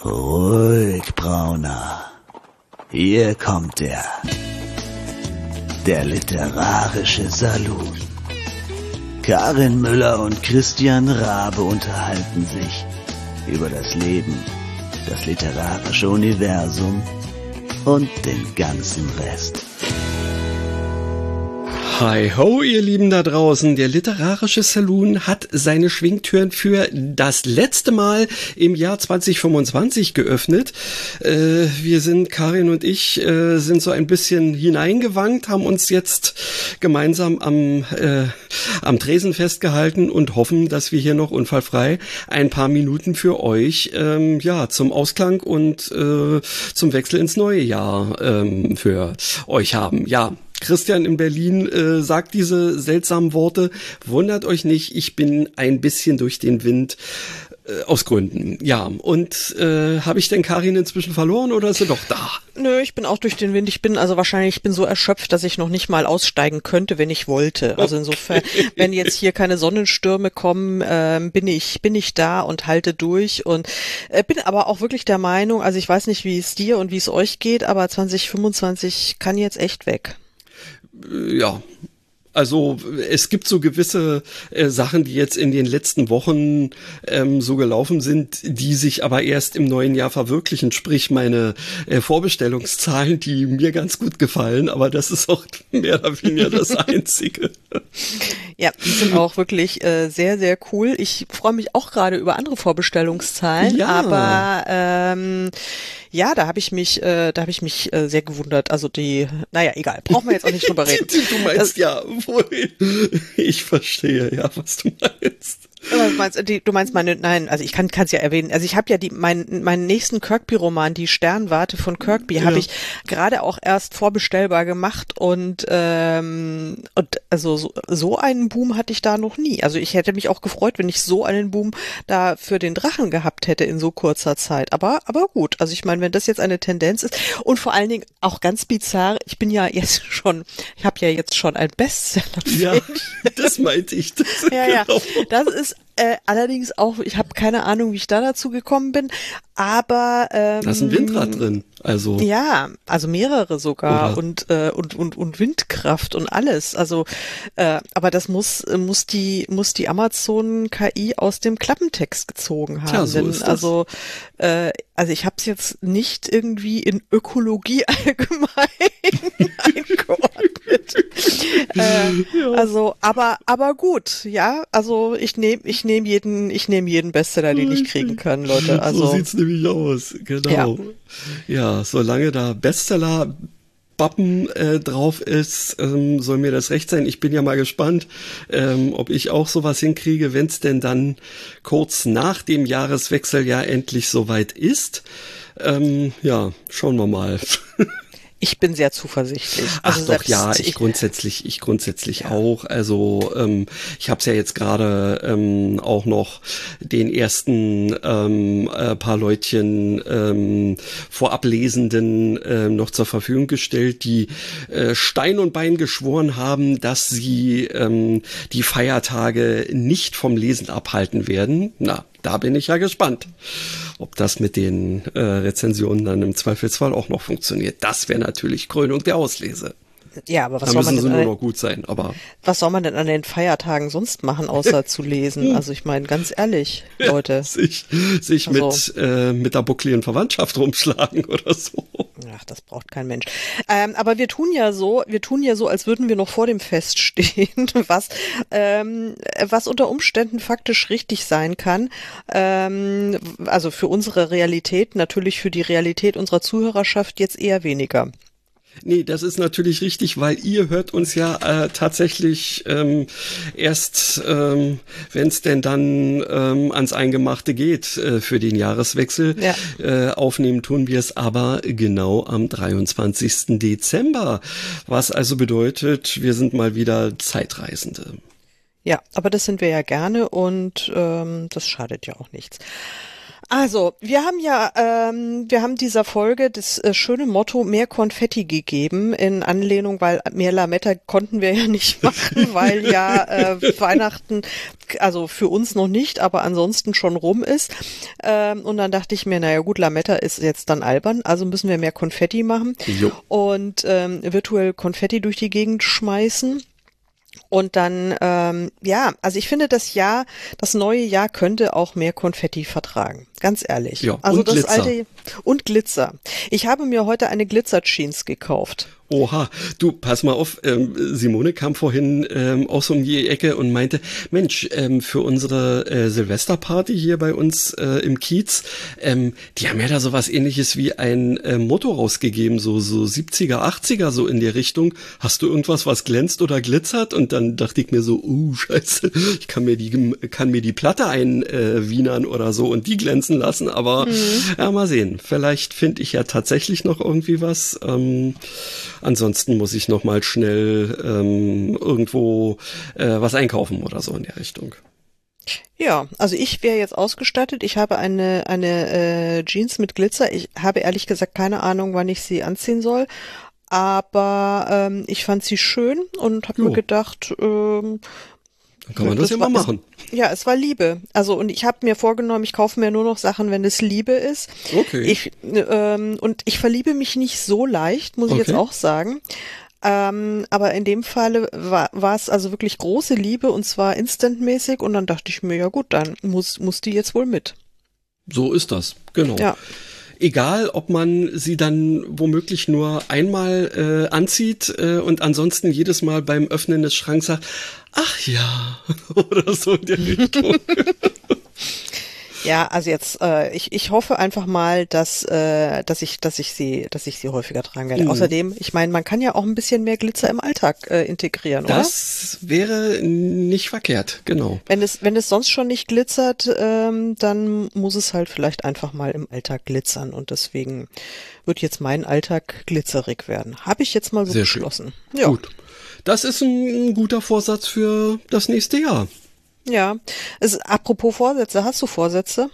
Ruhig, Brauner. Hier kommt er. Der literarische Saloon. Karin Müller und Christian Rabe unterhalten sich über das Leben, das literarische Universum und den ganzen Rest. Hi ho, ihr Lieben da draußen. Der literarische Saloon hat seine Schwingtüren für das letzte Mal im Jahr 2025 geöffnet. Wir sind, Karin und ich, sind so ein bisschen hineingewankt, haben uns jetzt gemeinsam am Tresen festgehalten und hoffen, dass wir hier noch unfallfrei ein paar Minuten für euch, zum Ausklang und zum Wechsel ins neue Jahr für euch haben. Ja. Christian in Berlin sagt diese seltsamen Worte. Wundert euch nicht, ich bin ein bisschen durch den Wind aus Gründen. Ja, und habe ich denn Karin inzwischen verloren oder ist sie doch da? Nö, ich bin auch durch den Wind. Ich bin so erschöpft, dass ich noch nicht mal aussteigen könnte, wenn ich wollte. Also insofern, wenn jetzt hier keine Sonnenstürme kommen, bin ich da und halte durch und bin aber auch wirklich der Meinung, also ich weiß nicht, wie es dir und wie es euch geht, aber 2025 kann jetzt echt weg. Ja, also es gibt so gewisse Sachen, die jetzt in den letzten Wochen so gelaufen sind, die sich aber erst im neuen Jahr verwirklichen. Sprich meine Vorbestellungszahlen, die mir ganz gut gefallen, aber das ist auch mehr oder weniger das Einzige. Ja, die sind auch wirklich sehr, sehr cool. Ich freue mich auch gerade über andere Vorbestellungszahlen, ja. Aber da habe ich mich sehr gewundert. Also egal, brauchen wir jetzt auch nicht drüber reden. Du meinst ich verstehe ja, was du meinst. Du meinst also ich kann es ja erwähnen. Also ich habe ja meinen nächsten Kirkby-Roman, die Sternwarte von Kirkby, habe ich gerade auch erst vorbestellbar gemacht und also so einen Boom hatte ich da noch nie. Also ich hätte mich auch gefreut, wenn ich so einen Boom da für den Drachen gehabt hätte in so kurzer Zeit. Aber gut, also ich meine, wenn das jetzt eine Tendenz ist und vor allen Dingen auch ganz bizarr, ich habe ja jetzt schon ein Bestseller. Ja, das meinte ich. Genau. Das ist allerdings auch, ich habe keine Ahnung, wie ich da dazu gekommen bin, aber da ist ein Windrad drin, also ja, also mehrere sogar und Windkraft und alles, also aber das muss die Amazon KI aus dem Klappentext gezogen haben. Tja, so ist das. Also ich habe es jetzt nicht irgendwie in Ökologie allgemein eingeordnet. Also, aber gut, ja, also ich nehme jeden Bestseller, den ich kriegen kann, Leute. Also so sieht's nämlich aus, genau. Ja, solange da Bestseller Bappen drauf ist, soll mir das recht sein. Ich bin ja mal gespannt, ob ich auch sowas hinkriege, wenn es denn dann kurz nach dem Jahreswechsel ja endlich soweit ist. Schauen wir mal. Ich bin sehr zuversichtlich. Also ach doch, ja, ich grundsätzlich auch. Also ich habe es ja jetzt gerade auch noch den ersten paar Leutchen Vorablesenden noch zur Verfügung gestellt, die Stein und Bein geschworen haben, dass sie die Feiertage nicht vom Lesen abhalten werden. Na, da bin ich ja gespannt, ob das mit den Rezensionen dann im Zweifelsfall auch noch funktioniert. Das wäre natürlich Krönung der Auslese. Ja, aber was da soll man müssen denn sie nur noch gut sein, aber was soll man denn an den Feiertagen sonst machen, außer zu lesen? Also ich meine, ganz ehrlich, Leute. sich mit der buckligen Verwandtschaft rumschlagen oder so. Ach, das braucht kein Mensch. Aber wir tun ja so, als würden wir noch vor dem Fest stehen, was unter Umständen faktisch richtig sein kann. Also für unsere Realität, natürlich für die Realität unserer Zuhörerschaft jetzt eher weniger. Nee, das ist natürlich richtig, weil ihr hört uns ja tatsächlich erst, wenn es denn dann ans Eingemachte geht für den Jahreswechsel. Ja. Aufnehmen tun wir es aber genau am 23. Dezember, was also bedeutet, wir sind mal wieder Zeitreisende. Ja, aber das sind wir ja gerne und das schadet ja auch nichts. Also, wir haben dieser Folge das schöne Motto mehr Konfetti gegeben in Anlehnung, weil mehr Lametta konnten wir ja nicht machen, weil ja Weihnachten, also für uns noch nicht, aber ansonsten schon rum ist. Und dann dachte ich mir, naja gut, Lametta ist jetzt dann albern, also müssen wir mehr Konfetti machen und virtuell Konfetti durch die Gegend schmeißen. Und dann, also ich finde, das neue Jahr könnte auch mehr Konfetti vertragen. Ganz ehrlich. Ja, also und das Glitzer. alte und Glitzer. Ich habe mir heute eine Glitzer-Jeans gekauft. Oha, du, pass mal auf, Simone kam vorhin auch so um die Ecke und meinte, Mensch, für unsere Silvesterparty hier bei uns im Kiez, die haben ja da sowas Ähnliches wie ein Motto rausgegeben, so 70er, 80er, so in die Richtung. Hast du irgendwas, was glänzt oder glitzert? Und dann dachte ich mir so, scheiße, ich kann mir die Platte einwienern oder so und die glänzen lassen, aber ja, mal sehen. Vielleicht finde ich ja tatsächlich noch irgendwie was. Ansonsten muss ich noch mal schnell irgendwo was einkaufen oder so in der Richtung. Ja, also ich wäre jetzt ausgestattet. Ich habe eine Jeans mit Glitzer. Ich habe ehrlich gesagt keine Ahnung, wann ich sie anziehen soll. Aber ich fand sie schön und habe mir gedacht, dann kann man das ja mal machen. Es war Liebe. Also und ich habe mir vorgenommen, ich kaufe mir nur noch Sachen, wenn es Liebe ist. Okay. Und ich verliebe mich nicht so leicht, muss ich jetzt auch sagen. Aber in dem Falle war es also wirklich große Liebe und zwar instantmäßig und dann dachte ich mir, ja gut, dann muss die jetzt wohl mit. So ist das, genau. Ja. Egal, ob man sie dann womöglich nur einmal anzieht und ansonsten jedes Mal beim Öffnen des Schranks sagt, ach ja, oder so in der Richtung. Ja, also jetzt, ich hoffe einfach mal, dass ich sie häufiger tragen werde. Außerdem, ich meine, man kann ja auch ein bisschen mehr Glitzer im Alltag integrieren, oder? Das wäre nicht verkehrt, genau. Wenn es sonst schon nicht glitzert, dann muss es halt vielleicht einfach mal im Alltag glitzern und deswegen wird jetzt mein Alltag glitzerig werden. Habe ich jetzt mal so beschlossen. Ja. Gut. Das ist ein guter Vorsatz für das nächste Jahr. Ja, apropos Vorsätze, hast du Vorsätze?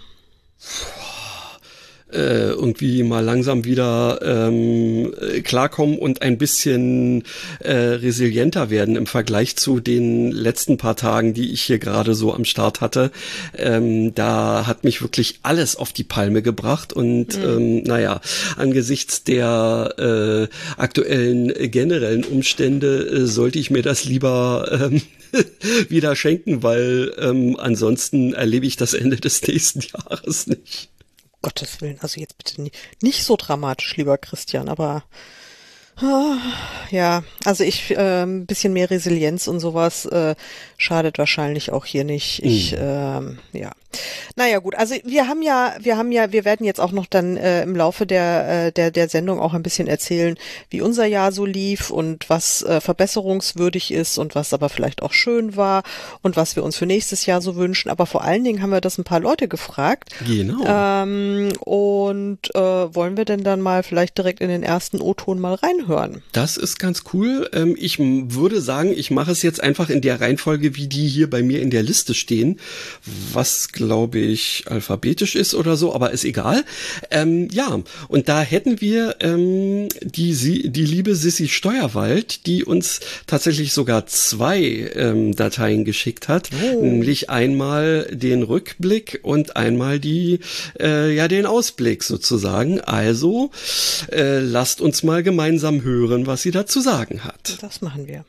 Irgendwie mal langsam wieder klarkommen und ein bisschen resilienter werden im Vergleich zu den letzten paar Tagen, die ich hier gerade so am Start hatte. Da hat mich wirklich alles auf die Palme gebracht und angesichts der aktuellen generellen Umstände sollte ich mir das lieber wieder schenken, weil ansonsten erlebe ich das End des nächsten Jahres nicht. Gottes Willen, also jetzt bitte nicht so dramatisch, lieber Christian, aber ja, also ein bisschen mehr Resilienz und sowas schadet wahrscheinlich auch hier nicht. Naja gut, also wir werden jetzt auch noch dann im Laufe der Sendung auch ein bisschen erzählen, wie unser Jahr so lief und was verbesserungswürdig ist und was aber vielleicht auch schön war und was wir uns für nächstes Jahr so wünschen. Aber vor allen Dingen haben wir das ein paar Leute gefragt. Genau. Wollen wir denn dann mal vielleicht direkt in den ersten O-Ton mal reinhören? Das ist ganz cool. Ich würde sagen, ich mache es jetzt einfach in der Reihenfolge, wie die hier bei mir in der Liste stehen, was glaube ich alphabetisch ist oder so, aber ist egal. Und da hätten wir die liebe Sissi Steuerwald, die uns tatsächlich sogar 2 Dateien geschickt hat, nämlich einmal den Rückblick und einmal den Ausblick sozusagen. Also lasst uns mal gemeinsam hören, was sie dazu sagen hat. Das machen wir.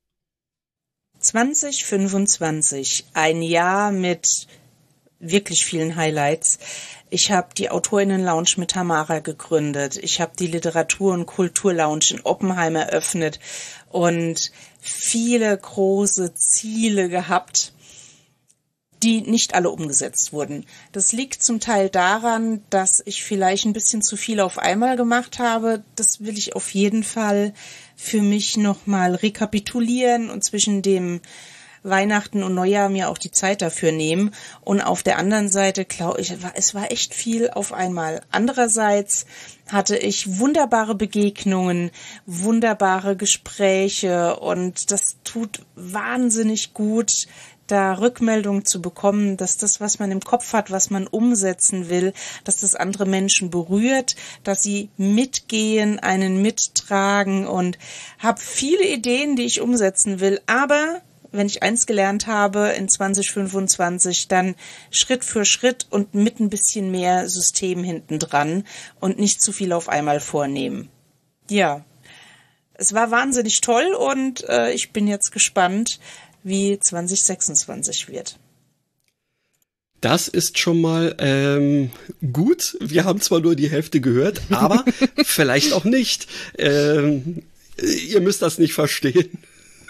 2025, ein Jahr mit wirklich vielen Highlights. Ich habe die AutorInnen-Lounge mit Tamara gegründet. Ich habe die Literatur- und Kultur-Lounge in Oppenheim eröffnet und viele große Ziele gehabt, die nicht alle umgesetzt wurden. Das liegt zum Teil daran, dass ich vielleicht ein bisschen zu viel auf einmal gemacht habe. Das will ich auf jeden Fall für mich nochmal rekapitulieren und zwischen dem Weihnachten und Neujahr mir auch die Zeit dafür nehmen. Und auf der anderen Seite, glaube ich, es war echt viel auf einmal. Andererseits hatte ich wunderbare Begegnungen, wunderbare Gespräche und das tut wahnsinnig gut, da Rückmeldungen zu bekommen, dass das, was man im Kopf hat, was man umsetzen will, dass das andere Menschen berührt, dass sie mitgehen, einen mittragen, und habe viele Ideen, die ich umsetzen will. Aber wenn ich eins gelernt habe in 2025, dann Schritt für Schritt und mit ein bisschen mehr System hinten dran und nicht zu viel auf einmal vornehmen. Ja, es war wahnsinnig toll, und ich bin jetzt gespannt, wie 2026 wird. Das ist schon mal gut. Wir haben zwar nur die Hälfte gehört, aber vielleicht auch nicht. Ihr müsst das nicht verstehen.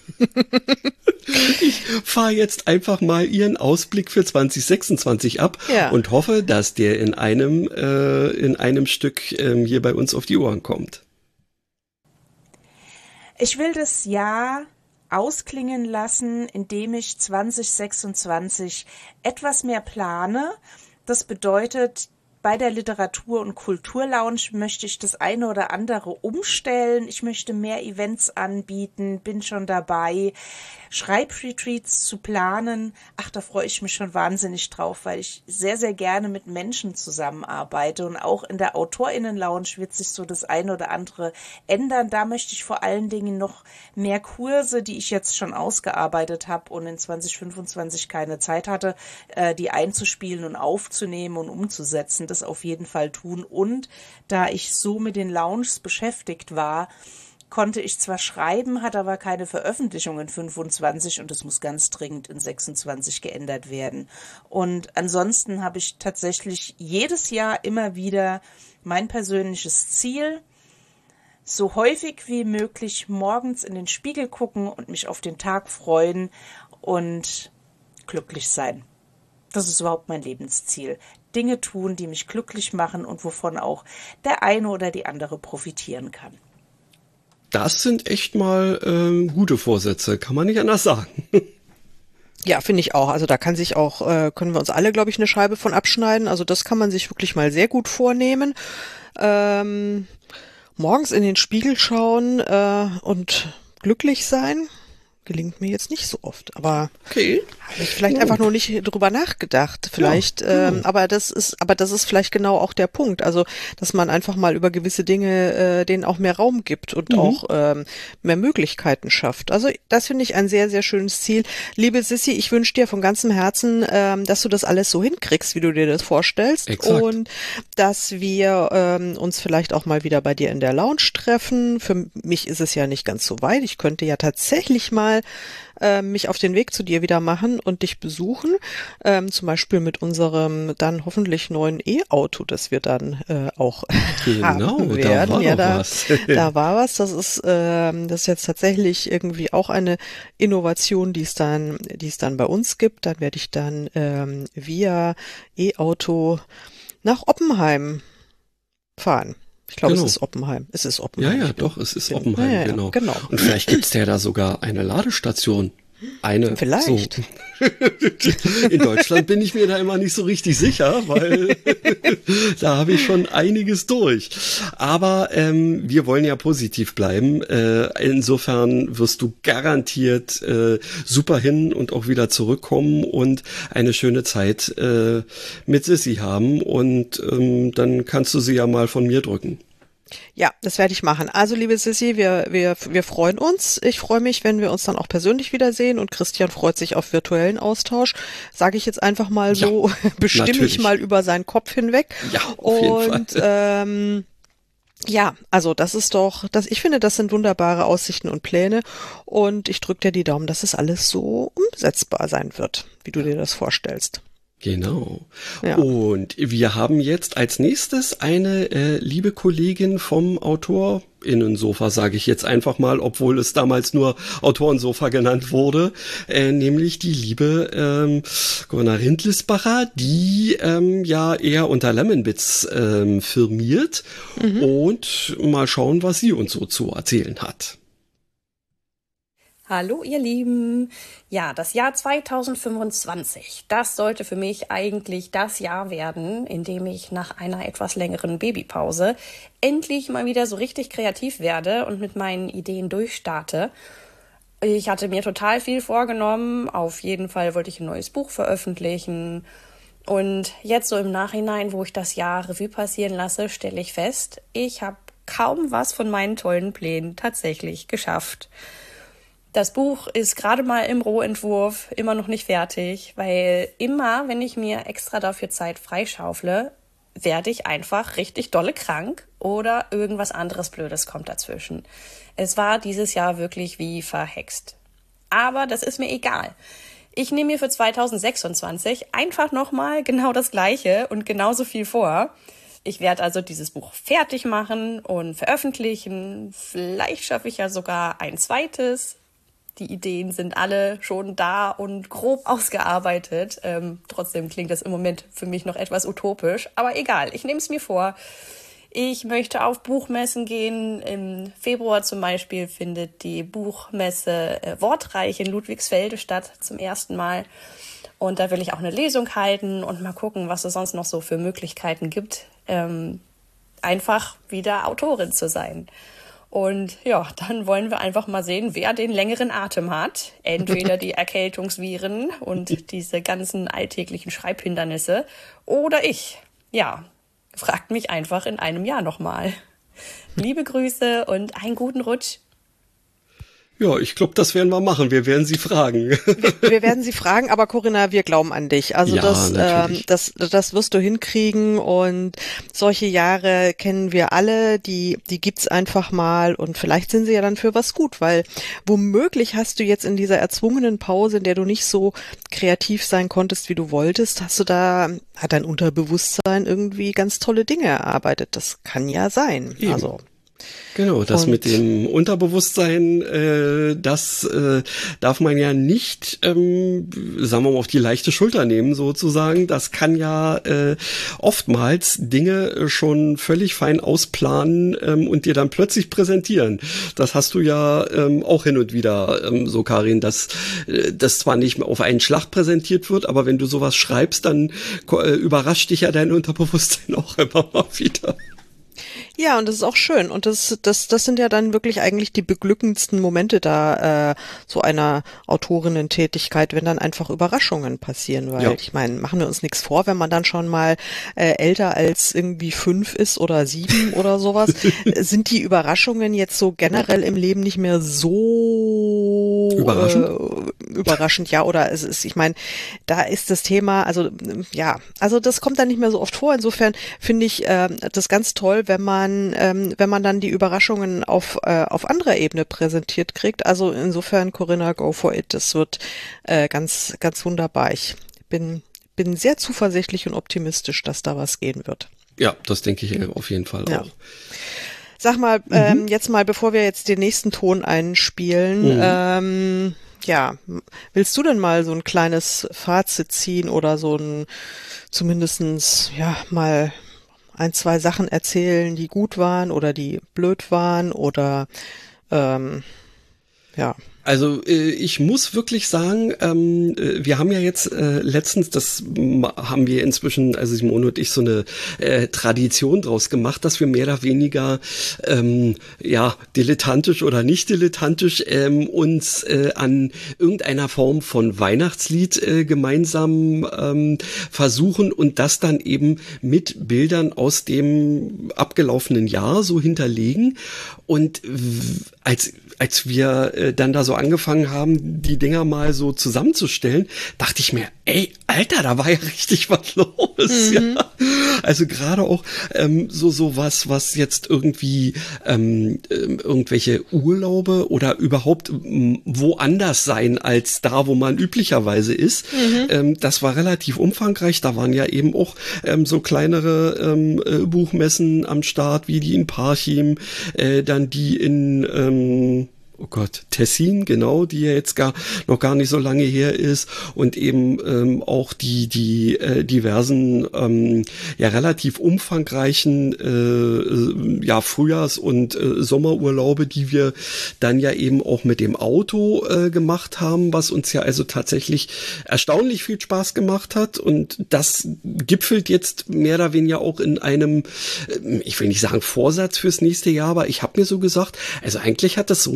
Ich fahre jetzt einfach mal Ihren Ausblick für 2026 ab und hoffe, dass der in einem Stück hier bei uns auf die Ohren kommt. Ich will das Jahr ausklingen lassen, indem ich 2026 etwas mehr plane. Das bedeutet, bei der Literatur- und Kulturlounge möchte ich das eine oder andere umstellen. Ich möchte mehr Events anbieten, bin schon dabei, Schreibretreats zu planen. Ach, da freue ich mich schon wahnsinnig drauf, weil ich sehr, sehr gerne mit Menschen zusammenarbeite. Und auch in der AutorInnen-Lounge wird sich so das eine oder andere ändern. Da möchte ich vor allen Dingen noch mehr Kurse, die ich jetzt schon ausgearbeitet habe und in 2025 keine Zeit hatte, die einzuspielen und aufzunehmen und umzusetzen. Das auf jeden Fall tun. Und da ich so mit den Lounges beschäftigt war, konnte ich zwar schreiben, hatte aber keine Veröffentlichung in 25, und das muss ganz dringend in 26 geändert werden. Und ansonsten habe ich tatsächlich jedes Jahr immer wieder mein persönliches Ziel, so häufig wie möglich morgens in den Spiegel gucken und mich auf den Tag freuen und glücklich sein. Das ist überhaupt mein Lebensziel. Dinge tun, die mich glücklich machen und wovon auch der eine oder die andere profitieren kann. Das sind echt mal gute Vorsätze, kann man nicht anders sagen. Ja, finde ich auch. Also da können wir uns alle, glaube ich, eine Scheibe von abschneiden. Also das kann man sich wirklich mal sehr gut vornehmen. Morgens in den Spiegel schauen und glücklich sein. Gelingt mir jetzt nicht so oft, aber okay. Habe ich vielleicht einfach nur nicht drüber nachgedacht. Vielleicht, aber das ist vielleicht genau auch der Punkt. Also, dass man einfach mal über gewisse Dinge denen auch mehr Raum gibt und auch mehr Möglichkeiten schafft. Also, das finde ich ein sehr, sehr schönes Ziel. Liebe Sissi, ich wünsche dir von ganzem Herzen, dass du das alles so hinkriegst, wie du dir das vorstellst. Exakt. Und dass wir uns vielleicht auch mal wieder bei dir in der Lounge treffen. Für mich ist es ja nicht ganz so weit. Ich könnte ja tatsächlich mal mich auf den Weg zu dir wieder machen und dich besuchen, zum Beispiel mit unserem dann hoffentlich neuen E-Auto, das wir dann auch haben werden. Da war was. Das ist jetzt tatsächlich irgendwie auch eine Innovation, die es dann bei uns gibt. Dann werde ich dann via E-Auto nach Oppenheim fahren. Ich glaube, Es ist Oppenheim. Es ist Oppenheim. Ja, doch, es ist Oppenheim, genau. Und vielleicht gibt's ja da sogar eine Ladestation. Vielleicht. So. In Deutschland bin ich mir da immer nicht so richtig sicher, weil da habe ich schon einiges durch. Aber wir wollen ja positiv bleiben. Insofern wirst du garantiert super hin und auch wieder zurückkommen und eine schöne Zeit mit Sissi haben. Und dann kannst du sie ja mal von mir drücken. Ja, das werde ich machen. Also, liebe Sissi, wir freuen uns. Ich freue mich, wenn wir uns dann auch persönlich wiedersehen, und Christian freut sich auf virtuellen Austausch. Sage ich jetzt einfach mal so, bestimme ich mal über seinen Kopf hinweg. Ja, auf jeden Fall. Ja, also ich finde, das sind wunderbare Aussichten und Pläne, und ich drücke dir die Daumen, dass es alles so umsetzbar sein wird, wie du dir das vorstellst. Genau. Ja. Und wir haben jetzt als nächstes eine liebe Kollegin vom AutorInnensofa, sage ich jetzt einfach mal, obwohl es damals nur Autorensofa genannt wurde, nämlich die liebe Gunna Rindlisbacher, die ja eher unter Lemonbits firmiert, und mal schauen, was sie uns so zu erzählen hat. Hallo ihr Lieben. Ja, das Jahr 2025, das sollte für mich eigentlich das Jahr werden, in dem ich nach einer etwas längeren Babypause endlich mal wieder so richtig kreativ werde und mit meinen Ideen durchstarte. Ich hatte mir total viel vorgenommen. Auf jeden Fall wollte ich ein neues Buch veröffentlichen. Und jetzt so im Nachhinein, wo ich das Jahr Revue passieren lasse, stelle ich fest, ich habe kaum was von meinen tollen Plänen tatsächlich geschafft. Das Buch ist gerade mal im Rohentwurf, immer noch nicht fertig, weil immer, wenn ich mir extra dafür Zeit freischaufle, werde ich einfach richtig dolle krank oder irgendwas anderes Blödes kommt dazwischen. Es war dieses Jahr wirklich wie verhext. Aber das ist mir egal. Ich nehme mir für 2026 einfach nochmal genau das Gleiche und genauso viel vor. Ich werde also dieses Buch fertig machen und veröffentlichen. Vielleicht schaffe ich ja sogar ein zweites. Die Ideen sind alle schon da und grob ausgearbeitet. Trotzdem klingt das im Moment für mich noch etwas utopisch. Aber egal, ich nehme es mir vor. Ich möchte auf Buchmessen gehen. Im Februar zum Beispiel findet die Buchmesse Wortreich in Ludwigsfelde statt zum ersten Mal. Und da will ich auch eine Lesung halten und mal gucken, was es sonst noch so für Möglichkeiten gibt, einfach wieder Autorin zu sein. Und ja, dann wollen wir einfach mal sehen, wer den längeren Atem hat. Entweder die Erkältungsviren und diese ganzen alltäglichen Schreibhindernisse oder ich. Ja, fragt mich einfach in einem Jahr nochmal. Liebe Grüße und einen guten Rutsch. Ja, ich glaube, das werden wir machen. Wir werden sie fragen. Wir werden sie fragen, aber Corinna, wir glauben an dich. Also ja, das wirst du hinkriegen und solche Jahre kennen wir alle, die gibt's einfach mal und vielleicht sind sie ja dann für was gut, weil womöglich hast du jetzt in dieser erzwungenen Pause, in der du nicht so kreativ sein konntest, wie du wolltest, hat dein Unterbewusstsein irgendwie ganz tolle Dinge erarbeitet. Das kann ja sein. Eben. Also genau, das mit dem Unterbewusstsein, das darf man ja nicht, sagen wir mal, auf die leichte Schulter nehmen sozusagen. Das kann ja oftmals Dinge schon völlig fein ausplanen und dir dann plötzlich präsentieren. Das hast du ja auch hin und wieder so, Karin, dass das zwar nicht mehr auf einen Schlag präsentiert wird, aber wenn du sowas schreibst, dann überrascht dich ja dein Unterbewusstsein auch immer mal wieder. Ja, und das ist auch schön. Und das sind ja dann wirklich eigentlich die beglückendsten Momente da so einer Autorinnen-Tätigkeit, wenn dann einfach Überraschungen passieren. Weil ich meine, machen wir uns nichts vor, wenn man dann schon mal älter als irgendwie 5 ist oder 7 oder sowas, sind die Überraschungen jetzt so generell im Leben nicht mehr so überraschend, ja. Oder es ist, ich meine, da ist das Thema, also das kommt dann nicht mehr so oft vor. Insofern finde ich das ganz toll, wenn man dann die Überraschungen auf anderer Ebene präsentiert kriegt. Also insofern, Corinna, go for it. Das wird ganz, ganz wunderbar. Ich bin sehr zuversichtlich und optimistisch, dass da was gehen wird. Ja, das denke ich auf jeden Fall auch. Sag mal, jetzt mal, bevor wir jetzt den nächsten Ton einspielen, willst du denn mal so ein kleines Fazit ziehen oder so ein zumindestens mal 1, 2 Sachen erzählen, die gut waren oder die blöd waren oder Also ich muss wirklich sagen, wir haben ja jetzt letztens, das haben wir inzwischen, also Simone und ich, so eine Tradition draus gemacht, dass wir mehr oder weniger dilettantisch oder nicht dilettantisch uns an irgendeiner Form von Weihnachtslied gemeinsam versuchen und das dann eben mit Bildern aus dem abgelaufenen Jahr so hinterlegen. Und als wir dann da so angefangen haben, die Dinger mal so zusammenzustellen, dachte ich mir, ey, Alter, da war ja richtig was los. Ja. Also gerade auch so was jetzt irgendwie irgendwelche Urlaube oder überhaupt woanders sein als da, wo man üblicherweise ist. Das war relativ umfangreich. Da waren ja eben auch so kleinere Buchmessen am Start, wie die in Parchim, dann die in Tessin, genau, die ja jetzt noch gar nicht so lange her ist und eben auch die diversen relativ umfangreichen Frühjahrs- und Sommerurlaube, die wir dann ja eben auch mit dem Auto gemacht haben, was uns ja also tatsächlich erstaunlich viel Spaß gemacht hat, und das gipfelt jetzt mehr oder weniger auch in einem, ich will nicht sagen Vorsatz fürs nächste Jahr, aber ich habe mir so gesagt, also eigentlich hat das so ein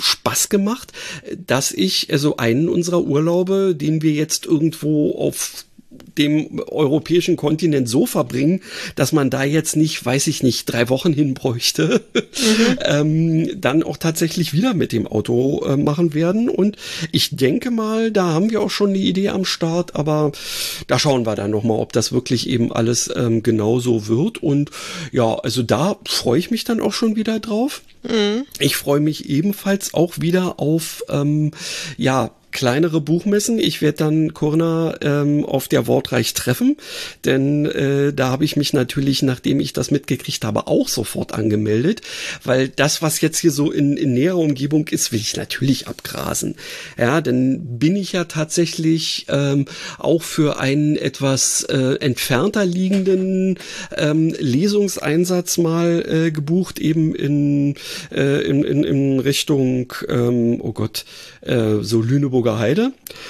Spaß gemacht, dass ich also einen unserer Urlaube, den wir jetzt irgendwo auf dem europäischen Kontinent so verbringen, dass man da jetzt nicht, weiß ich nicht, 3 Wochen hin bräuchte, dann auch tatsächlich wieder mit dem Auto machen werden. Und ich denke mal, da haben wir auch schon eine Idee am Start, aber da schauen wir dann nochmal, ob das wirklich eben alles genauso wird. Und ja, also da freue ich mich dann auch schon wieder drauf. Ich freue mich ebenfalls auch wieder auf, kleinere Buchmessen. Ich werde dann Corinna auf der Wortreich treffen, denn da habe ich mich natürlich, nachdem ich das mitgekriegt habe, auch sofort angemeldet, weil das, was jetzt hier so in näherer Umgebung ist, will ich natürlich abgrasen. Ja, dann bin ich ja tatsächlich auch für einen etwas entfernter liegenden Lesungseinsatz mal gebucht, eben in Richtung, so Lüneburger Heide.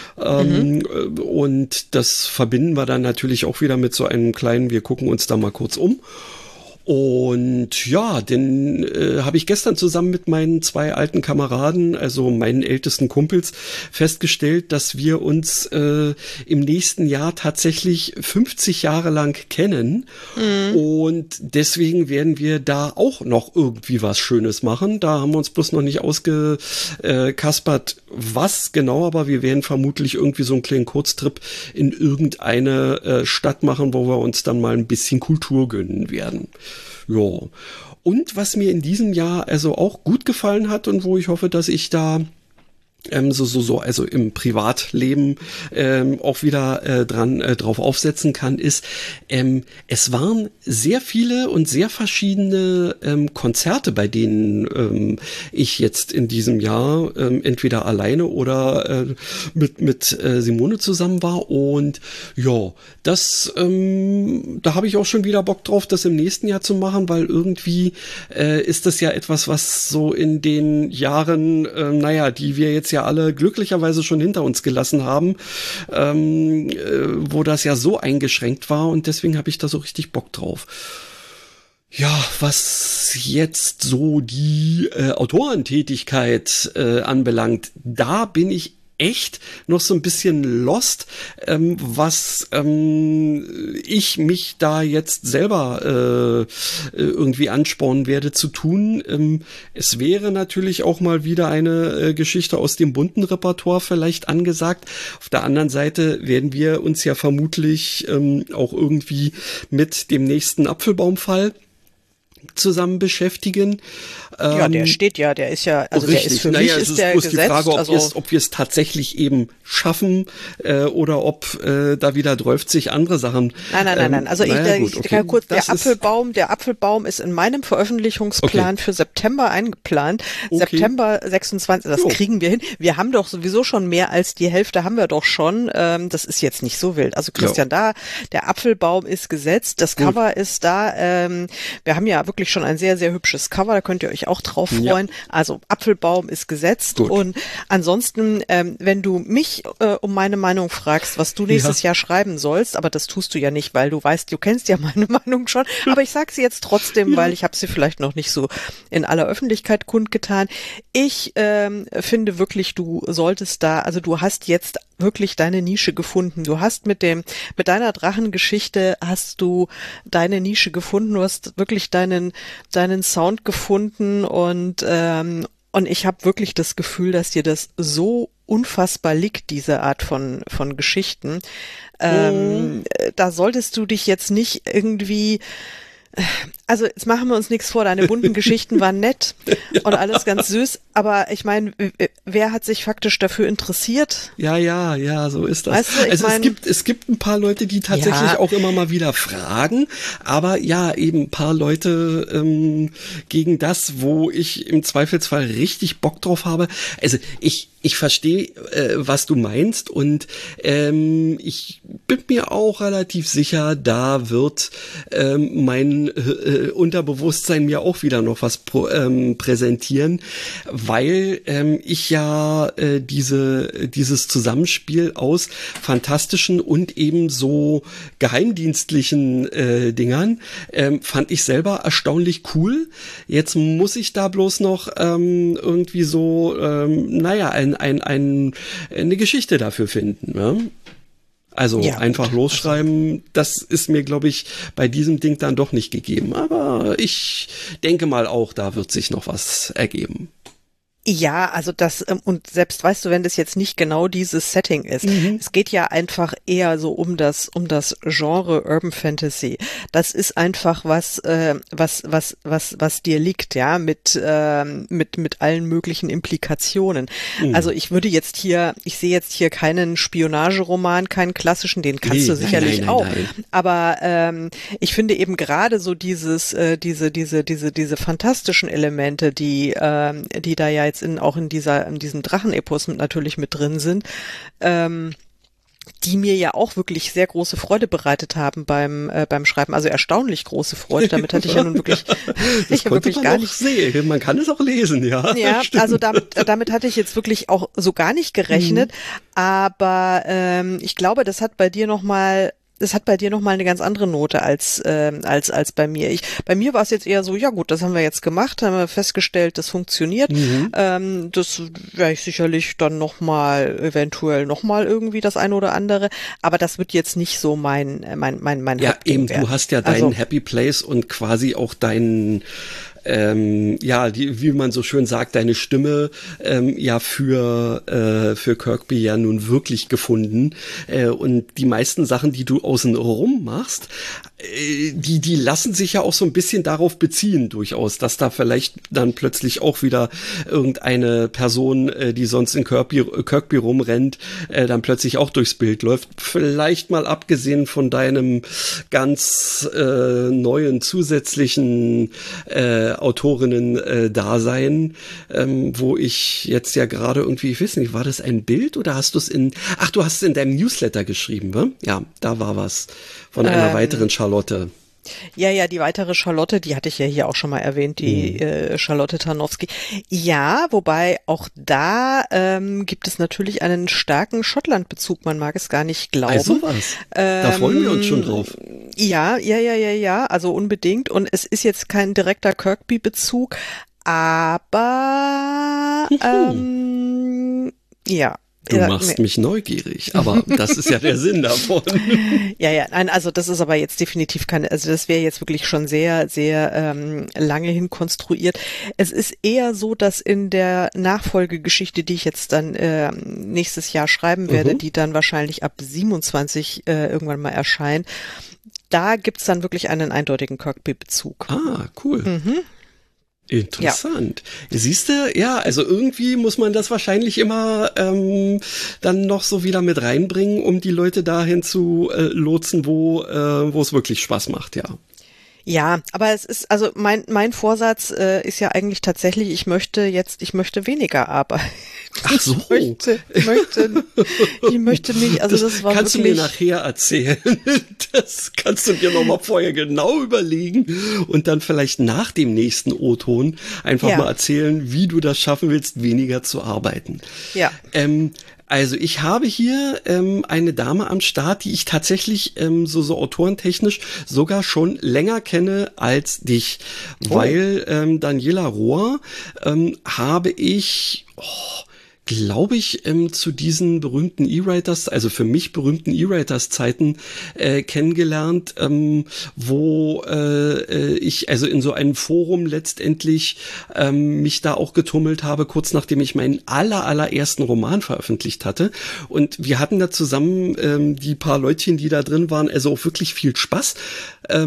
Und das verbinden wir dann natürlich auch wieder mit so einem kleinen, wir gucken uns da mal kurz um. Und ja, dann habe ich gestern zusammen mit meinen 2 alten Kameraden, also meinen ältesten Kumpels, festgestellt, dass wir uns im nächsten Jahr tatsächlich 50 Jahre lang kennen. Und deswegen werden wir da auch noch irgendwie was Schönes machen. Da haben wir uns bloß noch nicht ausgekaspert, was genau, aber wir werden vermutlich irgendwie so einen kleinen Kurztrip in irgendeine Stadt machen, wo wir uns dann mal ein bisschen Kultur gönnen werden. Ja. Und was mir in diesem Jahr also auch gut gefallen hat und wo ich hoffe, dass ich da also im Privatleben auch wieder drauf aufsetzen kann, ist, es waren sehr viele und sehr verschiedene Konzerte, bei denen ich jetzt in diesem Jahr entweder alleine oder mit Simone zusammen war. Und ja, das da habe ich auch schon wieder Bock drauf, das im nächsten Jahr zu machen, weil irgendwie ist das ja etwas, was so in den Jahren, die wir jetzt ja alle glücklicherweise schon hinter uns gelassen haben, wo das ja so eingeschränkt war, und deswegen habe ich da so richtig Bock drauf. Ja, was jetzt so die Autorentätigkeit anbelangt, da bin ich echt noch so ein bisschen lost, was ich mich da jetzt selber irgendwie anspornen werde zu tun. Es wäre natürlich auch mal wieder eine Geschichte aus dem bunten Repertoire vielleicht angesagt. Auf der anderen Seite werden wir uns ja vermutlich auch irgendwie mit dem nächsten Apfelbaumfall zusammen beschäftigen. Ja, der steht ja, der ist ja, also richtig. Der ist für mich ist der gesetzt. Die Frage, ob wir es tatsächlich eben schaffen oder ob da wieder 30 andere Sachen. Nein. Also ich kann kurz, der Apfelbaum ist in meinem Veröffentlichungsplan für September eingeplant. Okay. September 26, das kriegen wir hin. Wir haben doch sowieso schon mehr als die Hälfte, haben wir doch schon. Das ist jetzt nicht so wild. Also Christian, der Apfelbaum ist gesetzt, das Cover ist da. Wir haben ja wirklich schon ein sehr, sehr hübsches Cover, da könnt ihr euch auch drauf freuen. Ja. Also Apfelbaum ist gesetzt. Gut. Und ansonsten, wenn du mich um meine Meinung fragst, was du nächstes Jahr schreiben sollst, aber das tust du ja nicht, weil du weißt, du kennst ja meine Meinung schon, aber ich sage sie jetzt trotzdem, weil ich habe sie vielleicht noch nicht so in aller Öffentlichkeit kundgetan. Ich finde wirklich, du solltest da, also du hast jetzt wirklich deine Nische gefunden. Du hast mit deiner Drachengeschichte hast du deine Nische gefunden. Du hast wirklich deinen Sound gefunden und ich habe wirklich das Gefühl, dass dir das so unfassbar liegt, diese Art von Geschichten. Da solltest du dich jetzt nicht irgendwie, also jetzt machen wir uns nichts vor, deine bunten Geschichten waren nett und alles ganz süß, aber ich meine, wer hat sich faktisch dafür interessiert? Ja, so ist das. Weißt du, es gibt ein paar Leute, die tatsächlich auch immer mal wieder fragen, aber ja, eben ein paar Leute gegen das, wo ich im Zweifelsfall richtig Bock drauf habe. Also ich Ich verstehe, was du meinst, und ich bin mir auch relativ sicher, da wird mein Unterbewusstsein mir auch wieder noch was präsentieren, weil ich ja dieses Zusammenspiel aus fantastischen und eben so geheimdienstlichen Dingern fand ich selber erstaunlich cool. Jetzt muss ich da bloß noch irgendwie so, eine Geschichte dafür finden, ne? Also ja, einfach losschreiben, das ist mir, glaube ich, bei diesem Ding dann doch nicht gegeben. Aber ich denke mal auch, da wird sich noch was ergeben. Ja, also das, und selbst weißt du, wenn das jetzt nicht genau dieses Setting ist, es geht ja einfach eher so um das Genre Urban Fantasy. Das ist einfach was dir liegt, ja, mit allen möglichen Implikationen. Also ich sehe jetzt hier keinen Spionageroman, keinen klassischen, den kannst du sicherlich auch. Nein. Aber ich finde eben gerade so diese fantastischen Elemente, die da ja jetzt auch in diesem Drachenepos natürlich mit drin sind, die mir ja auch wirklich sehr große Freude bereitet haben beim Schreiben, also erstaunlich große Freude. Damit hatte ich ja nun wirklich, gar nicht sehen. Man kann es auch lesen, ja. Ja, also damit hatte ich jetzt wirklich auch so gar nicht gerechnet. Aber ich glaube, das hat bei dir noch mal eine ganz andere Note als bei mir. Bei mir war es jetzt eher so, ja gut, das haben wir jetzt gemacht, haben wir festgestellt, das funktioniert. Das werde ich sicherlich dann eventuell noch mal irgendwie das eine oder andere, aber das wird jetzt nicht so mein ja, eben, du hast ja deinen Happy Place und quasi auch deinen wie man so schön sagt, deine Stimme für Kirkby ja nun wirklich gefunden. Und die meisten Sachen, die du außen rum machst, die lassen sich ja auch so ein bisschen darauf beziehen durchaus, dass da vielleicht dann plötzlich auch wieder irgendeine Person, die sonst in Kirkby rumrennt, dann plötzlich auch durchs Bild läuft. Vielleicht mal abgesehen von deinem ganz neuen zusätzlichen Autorinnen-Dasein, wo ich jetzt ja gerade irgendwie, ich weiß nicht, war das ein Bild oder hast du es du hast es in deinem Newsletter geschrieben, ne? Ja, da war was von einer weiteren Charlotte. Ja, die weitere Charlotte, die hatte ich ja hier auch schon mal erwähnt, die Charlotte Tarnowski. Ja, wobei auch da gibt es natürlich einen starken Schottland-Bezug, man mag es gar nicht glauben. Also was? Da freuen wir uns schon drauf. Ja, also unbedingt. Und es ist jetzt kein direkter Kirkby-Bezug, aber ja. Du machst mich neugierig, aber das ist ja der Sinn davon. Ja, nein, also das ist aber jetzt definitiv das wäre jetzt wirklich schon sehr, sehr lange hin konstruiert. Es ist eher so, dass in der Nachfolgegeschichte, die ich jetzt dann nächstes Jahr schreiben werde, die dann wahrscheinlich ab 27 irgendwann mal erscheint, da gibt's dann wirklich einen eindeutigen Kirkby-Bezug. Ah, cool. Interessant. Ja. Siehst du, ja, also irgendwie muss man das wahrscheinlich immer dann noch so wieder mit reinbringen, um die Leute dahin zu lotsen, wo es wirklich Spaß macht, ja. Ja, aber es ist, also mein Vorsatz ist ja eigentlich tatsächlich, ich möchte weniger arbeiten. Ach so. Ich möchte nicht, also das war kannst wirklich. Kannst du mir nachher erzählen. Das kannst du dir nochmal vorher genau überlegen und dann vielleicht nach dem nächsten O-Ton einfach mal erzählen, wie du das schaffen willst, weniger zu arbeiten. Ja. Also ich habe hier eine Dame am Start, die ich tatsächlich so autorentechnisch sogar schon länger kenne als dich, weil Daniela Rohr habe ich glaube ich, zu diesen berühmten E-Writers, also für mich berühmten E-Writers-Zeiten kennengelernt, wo ich also in so einem Forum letztendlich mich da auch getummelt habe, kurz nachdem ich meinen allerersten Roman veröffentlicht hatte. Und wir hatten da zusammen die paar Leutchen, die da drin waren, also auch wirklich viel Spaß. Da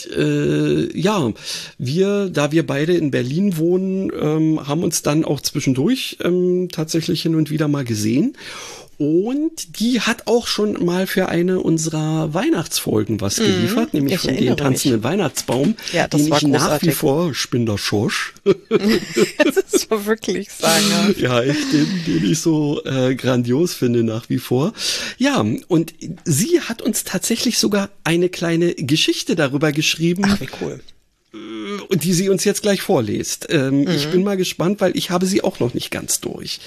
wir beide in Berlin wohnen, haben uns dann auch zwischendurch zwischendurch tatsächlich hin und wieder mal gesehen. Und die hat auch schon mal für eine unserer Weihnachtsfolgen was geliefert, nämlich von dem tanzenden Weihnachtsbaum, ja, das den war ich nach großartig. wie vor, ich bin der Schorsch. Das war wirklich sagen. Ja, echt, den ich so grandios finde nach wie vor. Ja, und sie hat uns tatsächlich sogar eine kleine Geschichte darüber geschrieben. Ach, wie cool. Und die sie uns jetzt gleich vorliest. Ich bin mal gespannt, weil ich habe sie auch noch nicht ganz durch.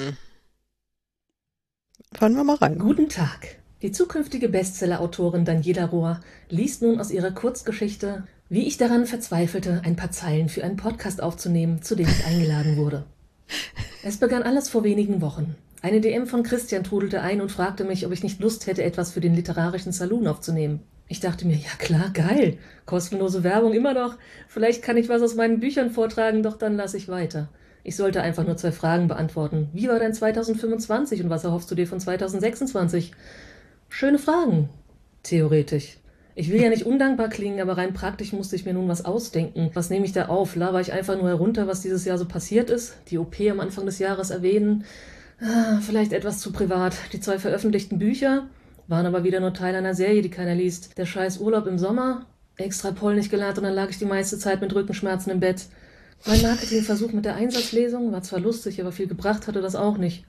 Hören wir mal rein. Guten Tag. Die zukünftige Bestseller-Autorin Daniela Rohr liest nun aus ihrer Kurzgeschichte, wie ich daran verzweifelte, ein paar Zeilen für einen Podcast aufzunehmen, zu dem ich eingeladen wurde. Es begann alles vor wenigen Wochen. Eine DM von Christian trudelte ein und fragte mich, ob ich nicht Lust hätte, etwas für den literarischen Saloon aufzunehmen. Ich dachte mir, ja klar, geil. Kostenlose Werbung immer noch. Vielleicht kann ich was aus meinen Büchern vortragen, doch dann lasse ich weiter. Ich sollte einfach nur 2 Fragen beantworten. Wie war dein 2025 und was erhoffst du dir von 2026? Schöne Fragen, theoretisch. Ich will ja nicht undankbar klingen, aber rein praktisch musste ich mir nun was ausdenken. Was nehme ich da auf? Laber ich einfach nur herunter, was dieses Jahr so passiert ist? Die OP am Anfang des Jahres erwähnen? Vielleicht etwas zu privat. Die 2 veröffentlichten Bücher waren aber wieder nur Teil einer Serie, die keiner liest. Der scheiß Urlaub im Sommer? Extra Polnisch gelernt und dann lag ich die meiste Zeit mit Rückenschmerzen im Bett. Mein Marketingversuch mit der Einsatzlesung war zwar lustig, aber viel gebracht hatte das auch nicht.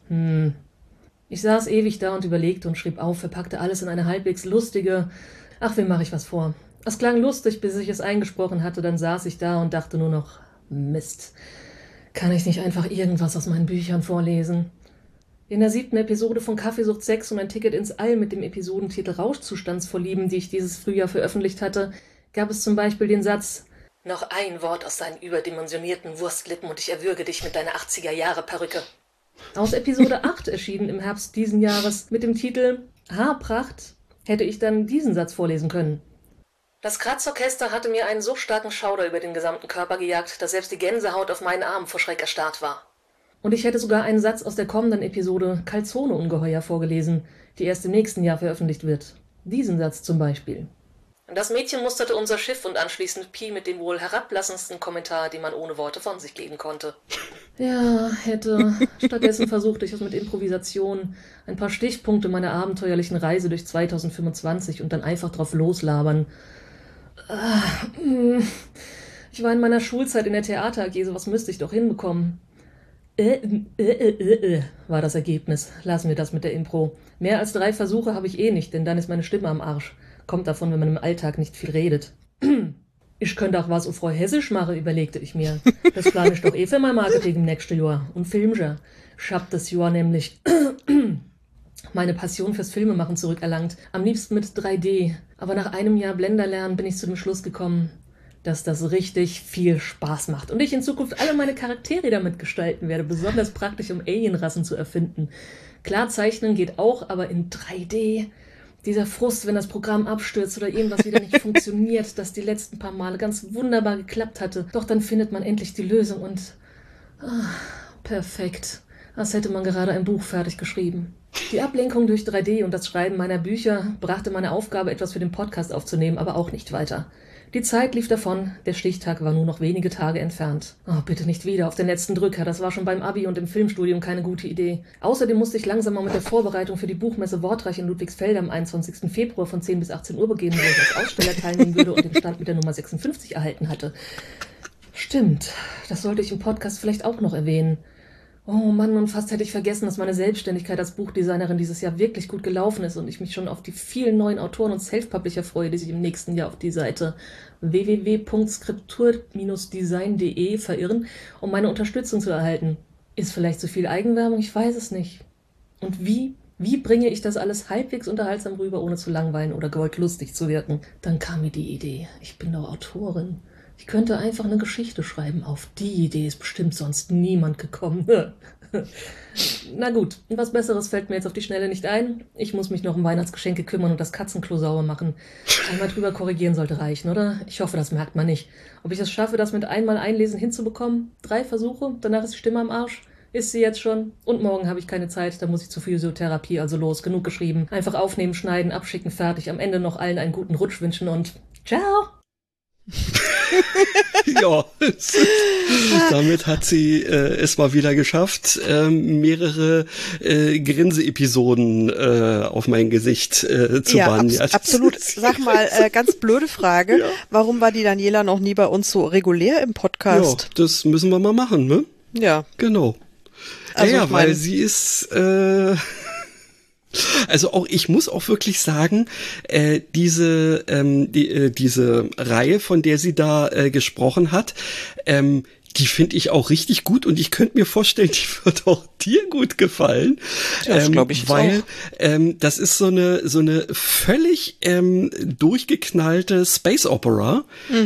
Ich saß ewig da und überlegte und schrieb auf, verpackte alles in eine halbwegs lustige... Ach, wem mache ich was vor? Es klang lustig, bis ich es eingesprochen hatte, dann saß ich da und dachte nur noch, Mist, kann ich nicht einfach irgendwas aus meinen Büchern vorlesen? In der 7. Episode von Kaffeesucht 6 und ein Ticket ins All mit dem Episodentitel Rauschzustandsvorlieben, die ich dieses Frühjahr veröffentlicht hatte, gab es zum Beispiel den Satz: Noch ein Wort aus deinen überdimensionierten Wurstlippen und ich erwürge dich mit deiner 80er-Jahre-Perücke. Aus Episode 8, erschienen im Herbst diesen Jahres, mit dem Titel Haarpracht, hätte ich dann diesen Satz vorlesen können. Das Kratzorchester hatte mir einen so starken Schauder über den gesamten Körper gejagt, dass selbst die Gänsehaut auf meinen Armen vor Schreck erstarrt war. Und ich hätte sogar einen Satz aus der kommenden Episode Calzone-Ungeheuer vorgelesen, die erst im nächsten Jahr veröffentlicht wird. Diesen Satz zum Beispiel. Das Mädchen musterte unser Schiff und anschließend Pi mit dem wohl herablassendsten Kommentar, den man ohne Worte von sich geben konnte. Ja, hätte. Stattdessen versuchte ich es mit Improvisation, ein paar Stichpunkte meiner abenteuerlichen Reise durch 2025 und dann einfach drauf loslabern. Ich war in meiner Schulzeit in der Theater AG, sowas müsste ich doch hinbekommen. War das Ergebnis. Lassen wir das mit der Impro. Mehr als 3 Versuche habe ich eh nicht, denn dann ist meine Stimme am Arsch. Kommt davon, wenn man im Alltag nicht viel redet. Ich könnte auch was auf Frau Hessisch machen, überlegte ich mir. Das plane ich doch eh für mein Marketing im nächsten Jahr. Und Filmja. Ich hab das Jahr nämlich meine Passion fürs Filmemachen zurückerlangt. Am liebsten mit 3D. Aber nach einem Jahr Blenderlernen bin ich zu dem Schluss gekommen, dass das richtig viel Spaß macht. Und ich in Zukunft alle meine Charaktere damit gestalten werde. Besonders praktisch, um Alienrassen zu erfinden. Klar, zeichnen geht auch, aber in 3D... Dieser Frust, wenn das Programm abstürzt oder irgendwas wieder nicht funktioniert, das die letzten paar Male ganz wunderbar geklappt hatte. Doch dann findet man endlich die Lösung und... perfekt. Als hätte man gerade ein Buch fertig geschrieben. Die Ablenkung durch 3D und das Schreiben meiner Bücher brachte meine Aufgabe, etwas für den Podcast aufzunehmen, aber auch nicht weiter. Die Zeit lief davon, der Stichtag war nur noch wenige Tage entfernt. Oh, bitte nicht wieder auf den letzten Drücker, das war schon beim Abi und im Filmstudium keine gute Idee. Außerdem musste ich langsam mal mit der Vorbereitung für die Buchmesse Wortreich in Ludwigsfelde am 21. Februar von 10 bis 18 Uhr beginnen, wo ich als Aussteller teilnehmen würde und den Stand mit der Nummer 56 erhalten hatte. Stimmt, das sollte ich im Podcast vielleicht auch noch erwähnen. Oh Mann, und fast hätte ich vergessen, dass meine Selbstständigkeit als Buchdesignerin dieses Jahr wirklich gut gelaufen ist und ich mich schon auf die vielen neuen Autoren und Self-Publisher freue, die sich im nächsten Jahr auf die Seite www.skriptur-design.de verirren, um meine Unterstützung zu erhalten. Ist vielleicht zu viel Eigenwerbung? Ich weiß es nicht. Und wie bringe ich das alles halbwegs unterhaltsam rüber, ohne zu langweilen oder gewollt lustig zu wirken? Dann kam mir die Idee. Ich bin doch Autorin. Ich könnte einfach eine Geschichte schreiben. Auf die Idee ist bestimmt sonst niemand gekommen. Na gut, was Besseres fällt mir jetzt auf die Schnelle nicht ein. Ich muss mich noch um Weihnachtsgeschenke kümmern und das Katzenklo sauber machen. Einmal drüber korrigieren sollte reichen, oder? Ich hoffe, das merkt man nicht. Ob ich es schaffe, das mit einmal Einlesen hinzubekommen? 3 Versuche, danach ist die Stimme am Arsch. Ist sie jetzt schon? Und morgen habe ich keine Zeit, da muss ich zur Physiotherapie, also los, genug geschrieben. Einfach aufnehmen, schneiden, abschicken, fertig. Am Ende noch allen einen guten Rutsch wünschen und ciao! Ja, damit hat sie es mal wieder geschafft, mehrere Grinse-Episoden auf mein Gesicht zu bannen. Ja, absolut. Sag mal, ganz blöde Frage. Ja. Warum war die Daniela noch nie bei uns so regulär im Podcast? Ja, das müssen wir mal machen, ne? Ja. Genau. Also ja, weil sie ist... Also auch, ich muss auch wirklich sagen, diese Reihe, von der sie da gesprochen hat, die finde ich auch richtig gut und ich könnte mir vorstellen, die wird auch dir gut gefallen. Das glaube ich weil das ist so eine völlig durchgeknallte Space Opera.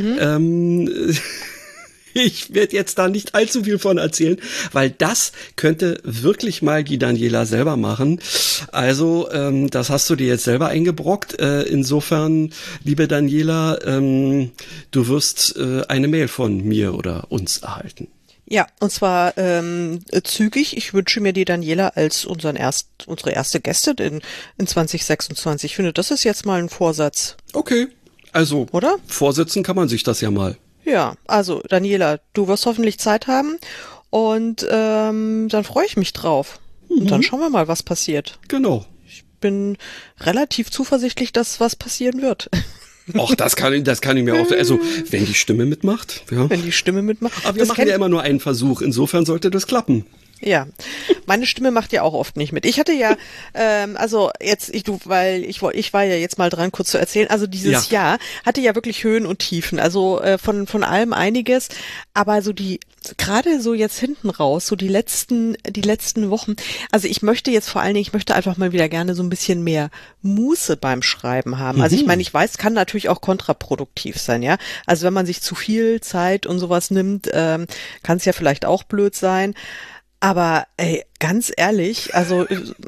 Ich werde jetzt da nicht allzu viel von erzählen, weil das könnte wirklich mal die Daniela selber machen. Also, das hast du dir jetzt selber eingebrockt. Insofern, liebe Daniela, du wirst eine Mail von mir oder uns erhalten. Ja, und zwar zügig. Ich wünsche mir die Daniela als unsere erste Gästin in 2026. Ich finde, das ist jetzt mal ein Vorsatz. Okay, also oder? Vorsitzen kann man sich das ja mal. Ja, also Daniela, du wirst hoffentlich Zeit haben und dann freue ich mich drauf. Und dann schauen wir mal, was passiert. Genau. Ich bin relativ zuversichtlich, dass was passieren wird. Och, das kann ich mir auch, also wenn die Stimme mitmacht. Ja. Wenn die Stimme mitmacht. Aber wir machen ja immer nur einen Versuch, insofern sollte das klappen. Ja, meine Stimme macht ja auch oft nicht mit. Ich hatte ja, also jetzt, ich war ja jetzt mal dran, kurz zu erzählen. Also dieses Jahr hatte ja wirklich Höhen und Tiefen. Also von allem einiges, aber so gerade so jetzt hinten raus, so die letzten Wochen. Also ich möchte einfach mal wieder gerne so ein bisschen mehr Muße beim Schreiben haben. Also ich meine, ich weiß, kann natürlich auch kontraproduktiv sein, ja. Also wenn man sich zu viel Zeit und sowas nimmt, kann es ja vielleicht auch blöd sein. Aber ey, ganz ehrlich, also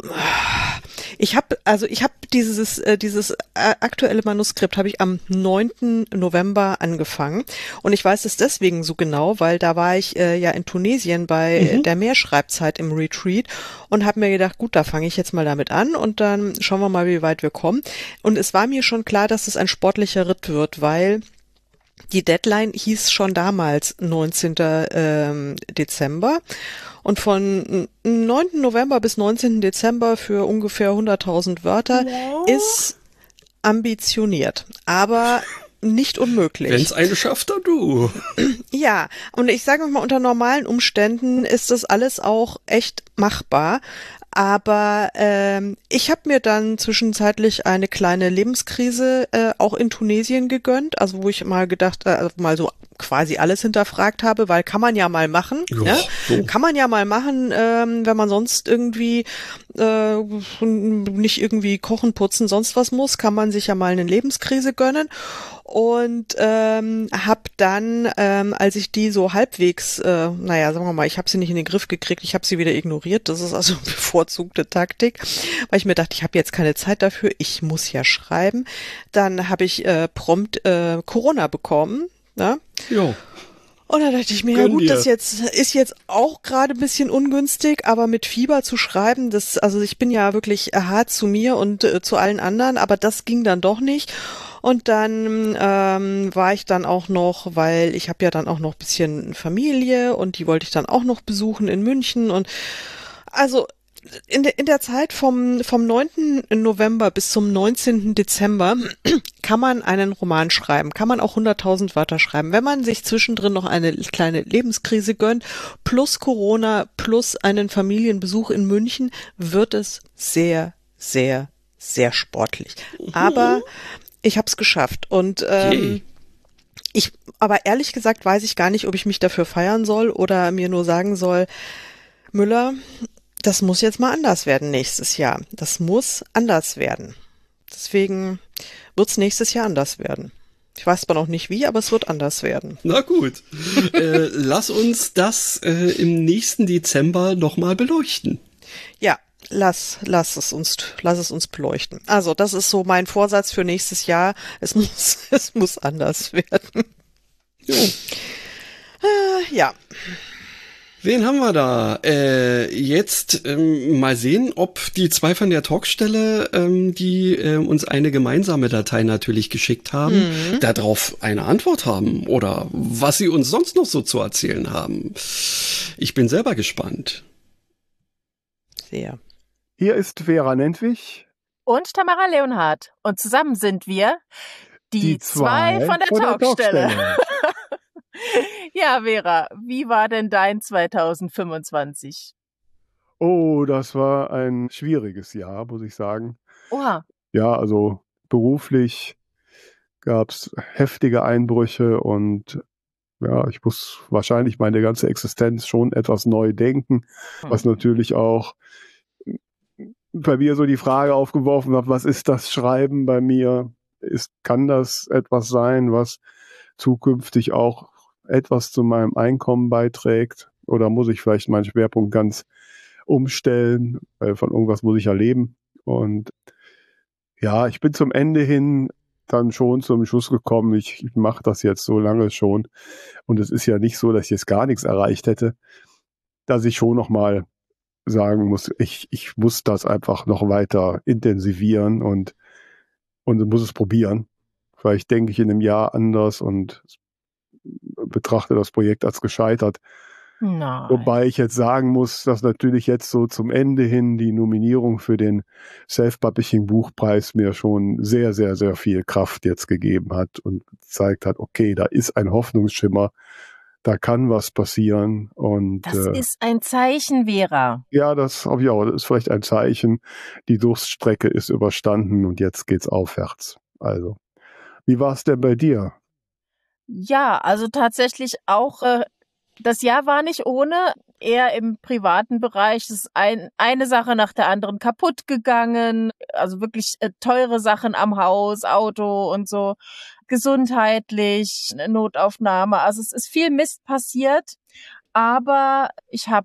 ich habe dieses aktuelle Manuskript habe ich am 9. November angefangen und ich weiß es deswegen so genau, weil da war ich ja in Tunesien bei der Mehrschreibzeit im Retreat und habe mir gedacht, gut, da fange ich jetzt mal damit an und dann schauen wir mal, wie weit wir kommen. Und es war mir schon klar, dass es ein sportlicher Ritt wird, weil die Deadline hieß schon damals 19. Dezember und von 9. November bis 19. Dezember für ungefähr 100.000 Wörter ist ambitioniert, aber nicht unmöglich. Wenn's eine schafft, dann du. Ja, und ich sage mal, unter normalen Umständen ist das alles auch echt machbar. Aber ich habe mir dann zwischenzeitlich eine kleine Lebenskrise auch in Tunesien gegönnt, also wo ich mal gedacht, mal so quasi alles hinterfragt habe, weil kann man ja mal machen, ne? So. Kann man ja mal machen, wenn man sonst irgendwie nicht irgendwie kochen, putzen, sonst was muss, kann man sich ja mal eine Lebenskrise gönnen. Und habe dann, als ich die so halbwegs, sagen wir mal, ich habe sie nicht in den Griff gekriegt, ich habe sie wieder ignoriert, das ist also bevorzugte Taktik, weil ich mir dachte, ich habe jetzt keine Zeit dafür, ich muss ja schreiben. Dann habe ich prompt Corona bekommen, ne? Jo. Und dann dachte ich mir, ja gut, das ist jetzt auch gerade ein bisschen ungünstig, aber mit Fieber zu schreiben, also ich bin ja wirklich hart zu mir und zu allen anderen, aber das ging dann doch nicht. Und dann war ich dann auch noch, weil ich habe ja dann auch noch ein bisschen Familie und die wollte ich dann auch noch besuchen in München und also in der Zeit vom 9. November bis zum 19. Dezember kann man einen Roman schreiben, kann man auch 100.000 Wörter schreiben. Wenn man sich zwischendrin noch eine kleine Lebenskrise gönnt, plus Corona, plus einen Familienbesuch in München, wird es sehr, sehr, sehr sportlich. Aber ich habe es geschafft und aber ehrlich gesagt weiß ich gar nicht, ob ich mich dafür feiern soll oder mir nur sagen soll, Müller, das muss jetzt mal anders werden nächstes Jahr. Das muss anders werden. Deswegen wird's nächstes Jahr anders werden. Ich weiß zwar noch nicht wie, aber es wird anders werden. Na gut. Lass uns das im nächsten Dezember nochmal beleuchten. Ja, lass es uns beleuchten. Also, das ist so mein Vorsatz für nächstes Jahr. Es muss anders werden. Jo. Ja. Wen haben wir da? Jetzt mal sehen, ob die zwei von der Talkstelle, die uns eine gemeinsame Datei natürlich geschickt haben, darauf eine Antwort haben oder was sie uns sonst noch so zu erzählen haben. Ich bin selber gespannt. Sehr. Hier ist Vera Nentwich. Und Tamara Leonhardt. Und zusammen sind wir die zwei von der Talkstelle. Ja, Vera, wie war denn dein 2025? Oh, das war ein schwieriges Jahr, muss ich sagen. Oha. Ja, also beruflich gab es heftige Einbrüche und ja, ich muss wahrscheinlich meine ganze Existenz schon etwas neu denken, was natürlich auch bei mir so die Frage aufgeworfen hat, was ist das Schreiben bei mir? Kann das etwas sein, was zukünftig auch etwas zu meinem Einkommen beiträgt? Oder muss ich vielleicht meinen Schwerpunkt ganz umstellen? Weil von irgendwas muss ich ja leben. Und ja, ich bin zum Ende hin dann schon zum Schluss gekommen, ich mache das jetzt so lange schon. Und es ist ja nicht so, dass ich jetzt gar nichts erreicht hätte, dass ich schon nochmal sagen muss, ich muss das einfach noch weiter intensivieren und muss es probieren. Vielleicht denke ich in einem Jahr anders und betrachte das Projekt als gescheitert. Nein. Wobei ich jetzt sagen muss, dass natürlich jetzt so zum Ende hin die Nominierung für den Self-Publishing-Buchpreis mir schon sehr, sehr, sehr viel Kraft jetzt gegeben hat und gezeigt hat, okay, da ist ein Hoffnungsschimmer, da kann was passieren. Und das ist ein Zeichen, Vera. Ja, das habe ich auch. Das ist vielleicht ein Zeichen. Die Durststrecke ist überstanden und jetzt geht's aufwärts. Also, wie war es denn bei dir? Ja, also tatsächlich auch, das Jahr war nicht ohne, eher im privaten Bereich. Es ist eine Sache nach der anderen kaputt gegangen. Also wirklich teure Sachen am Haus, Auto und so. Gesundheitlich, Notaufnahme. Also es ist viel Mist passiert. Aber ich habe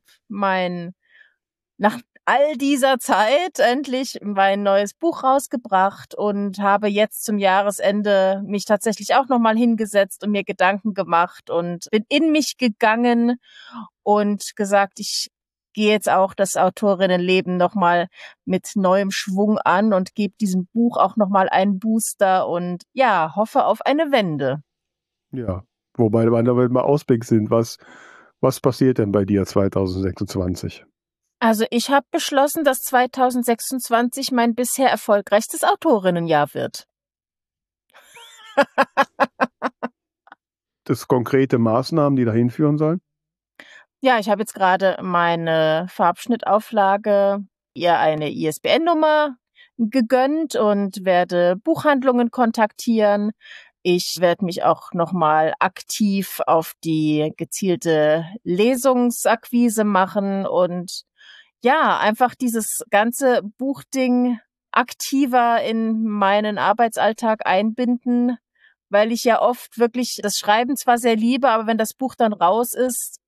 nach all dieser Zeit endlich mein neues Buch rausgebracht und habe jetzt zum Jahresende mich tatsächlich auch nochmal hingesetzt und mir Gedanken gemacht und bin in mich gegangen und gesagt, ich gehe jetzt auch das Autorinnenleben nochmal mit neuem Schwung an und gebe diesem Buch auch nochmal einen Booster und ja, hoffe auf eine Wende. Ja, wobei wir mal Ausblick sind, was passiert denn bei dir 2026? Also ich habe beschlossen, dass 2026 mein bisher erfolgreichstes Autorinnenjahr wird. Das konkrete Maßnahmen, die dahin führen sollen? Ja, ich habe jetzt gerade meine Farbschnittauflage, ihr eine ISBN-Nummer gegönnt und werde Buchhandlungen kontaktieren. Ich werde mich auch nochmal aktiv auf die gezielte Lesungsakquise machen und ja, einfach dieses ganze Buchding aktiver in meinen Arbeitsalltag einbinden, weil ich ja oft wirklich das Schreiben zwar sehr liebe, aber wenn das Buch dann raus ist,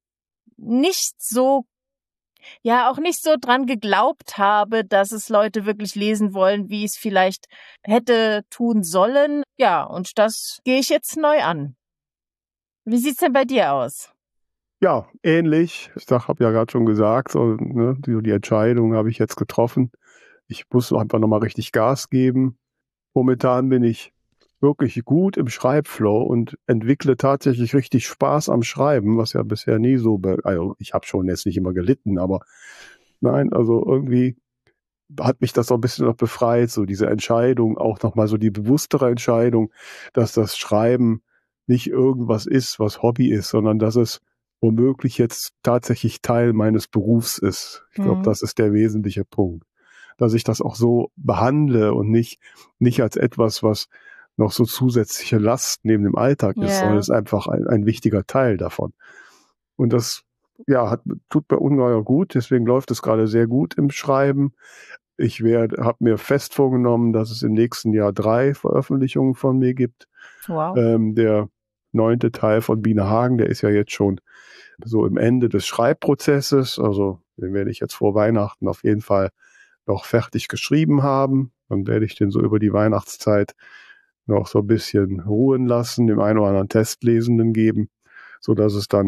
auch nicht so dran geglaubt habe, dass es Leute wirklich lesen wollen, wie es vielleicht hätte tun sollen. Ja, und das gehe ich jetzt neu an. Wie sieht's denn bei dir aus? Ja, ähnlich. Ich habe ja gerade schon gesagt, die Entscheidung habe ich jetzt getroffen. Ich muss einfach nochmal richtig Gas geben. Momentan bin ich wirklich gut im Schreibflow und entwickle tatsächlich richtig Spaß am Schreiben, was ja bisher nie so, also ich habe schon jetzt nicht immer gelitten, aber nein, also irgendwie hat mich das so ein bisschen noch befreit, so diese Entscheidung, auch nochmal so die bewusstere Entscheidung, dass das Schreiben nicht irgendwas ist, was Hobby ist, sondern dass es womöglich jetzt tatsächlich Teil meines Berufs ist. Ich glaube, das ist der wesentliche Punkt. Dass ich das auch so behandle und nicht als etwas, was noch so zusätzliche Last neben dem Alltag ist, sondern es ist einfach ein wichtiger Teil davon. Und das, tut mir ungeheuer gut, deswegen läuft es gerade sehr gut im Schreiben. Ich habe mir fest vorgenommen, dass es im nächsten Jahr 3 Veröffentlichungen von mir gibt. Wow. Der 9. Teil von Biene Hagen, der ist ja jetzt schon so im Ende des Schreibprozesses, also den werde ich jetzt vor Weihnachten auf jeden Fall noch fertig geschrieben haben. Dann werde ich den so über die Weihnachtszeit noch so ein bisschen ruhen lassen, dem einen oder anderen Testlesenden geben, so dass es dann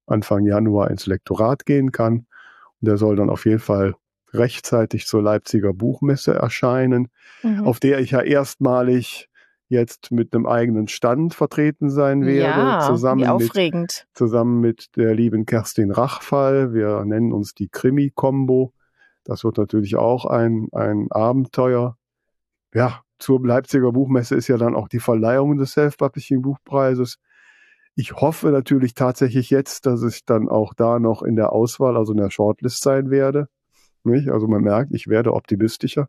Anfang Januar ins Lektorat gehen kann. Und der soll dann auf jeden Fall rechtzeitig zur Leipziger Buchmesse erscheinen, auf der ich ja erstmalig jetzt mit einem eigenen Stand vertreten sein werde, Ja, wie aufregend. zusammen mit der lieben Kerstin Rachfall. Wir nennen uns die Krimi-Kombo. Das wird natürlich auch ein Abenteuer. Ja, zur Leipziger Buchmesse ist ja dann auch die Verleihung des Self-Publishing-Buchpreises. Ich hoffe natürlich tatsächlich jetzt, dass ich dann auch da noch in der Auswahl, also in der Shortlist sein werde. Nicht? Also man merkt, ich werde optimistischer.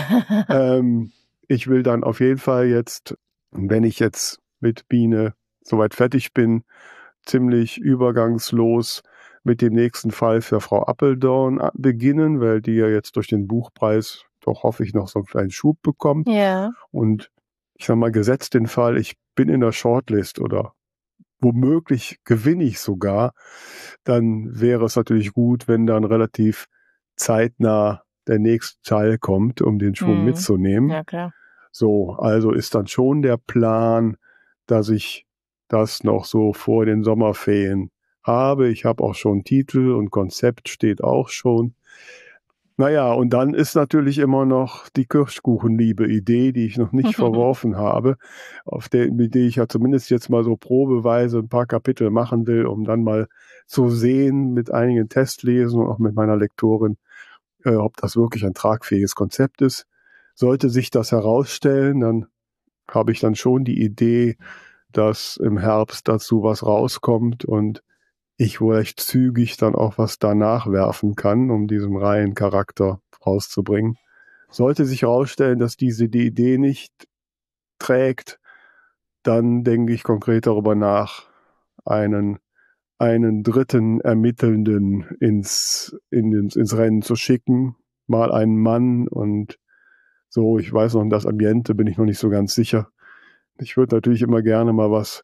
Ich will dann auf jeden Fall jetzt, wenn ich jetzt mit Biene soweit fertig bin, ziemlich übergangslos mit dem nächsten Fall für Frau Appeldorn beginnen, weil die ja jetzt durch den Buchpreis doch, hoffe ich, noch so einen kleinen Schub bekommt. Ja. Und ich sag mal, gesetzt den Fall, ich bin in der Shortlist oder womöglich gewinne ich sogar, dann wäre es natürlich gut, wenn dann relativ zeitnah der nächste Teil kommt, um den Schwung mitzunehmen. Ja, klar. So, also ist dann schon der Plan, dass ich das noch so vor den Sommerferien habe. Ich habe auch schon Titel und Konzept steht auch schon. Naja, und dann ist natürlich immer noch die Kirschkuchenliebe-Idee, die ich noch nicht verworfen habe, mit der ich ja zumindest jetzt mal so probeweise ein paar Kapitel machen will, um dann mal zu sehen mit einigen Testlesen und auch mit meiner Lektorin, ob das wirklich ein tragfähiges Konzept ist. Sollte sich das herausstellen, dann habe ich dann schon die Idee, dass im Herbst dazu was rauskommt und ich vielleicht zügig dann auch was danach werfen kann, um diesen Reihencharakter rauszubringen. Sollte sich herausstellen, dass die Idee nicht trägt, dann denke ich konkret darüber nach, einen dritten Ermittelnden ins Rennen zu schicken, mal einen Mann und so. Ich weiß noch, das Ambiente bin ich noch nicht so ganz sicher. Ich würde natürlich immer gerne mal was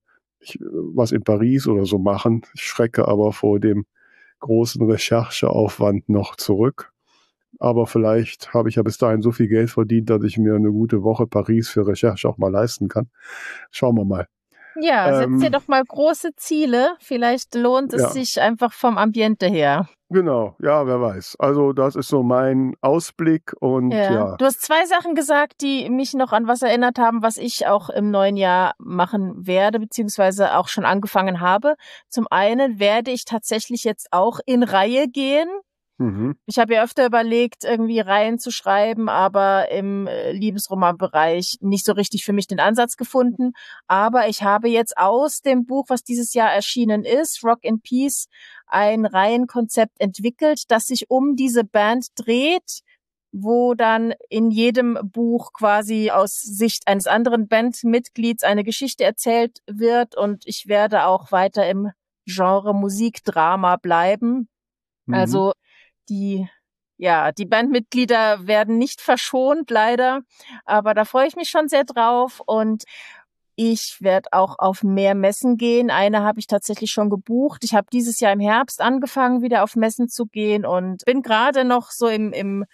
in Paris oder so machen. Ich schrecke aber vor dem großen Rechercheaufwand noch zurück. Aber vielleicht habe ich ja bis dahin so viel Geld verdient, dass ich mir eine gute Woche Paris für Recherche auch mal leisten kann. Schauen wir mal. Ja, setz dir doch mal große Ziele. Vielleicht lohnt es sich einfach vom Ambiente her. Genau, ja, wer weiß. Also das ist so mein Ausblick und ja. Du hast 2 Sachen gesagt, die mich noch an was erinnert haben, was ich auch im neuen Jahr machen werde, beziehungsweise auch schon angefangen habe. Zum einen werde ich tatsächlich jetzt auch in Reihe gehen. Ich habe ja öfter überlegt, irgendwie Reihen zu schreiben, aber im Liebesromanbereich nicht so richtig für mich den Ansatz gefunden. Aber ich habe jetzt aus dem Buch, was dieses Jahr erschienen ist, Rock in Peace, ein Reihenkonzept entwickelt, das sich um diese Band dreht, wo dann in jedem Buch quasi aus Sicht eines anderen Bandmitglieds eine Geschichte erzählt wird. Und ich werde auch weiter im Genre Musikdrama bleiben. Also die Bandmitglieder werden nicht verschont, leider. Aber da freue ich mich schon sehr drauf. Und ich werde auch auf mehr Messen gehen. Eine habe ich tatsächlich schon gebucht. Ich habe dieses Jahr im Herbst angefangen, wieder auf Messen zu gehen und bin gerade noch so im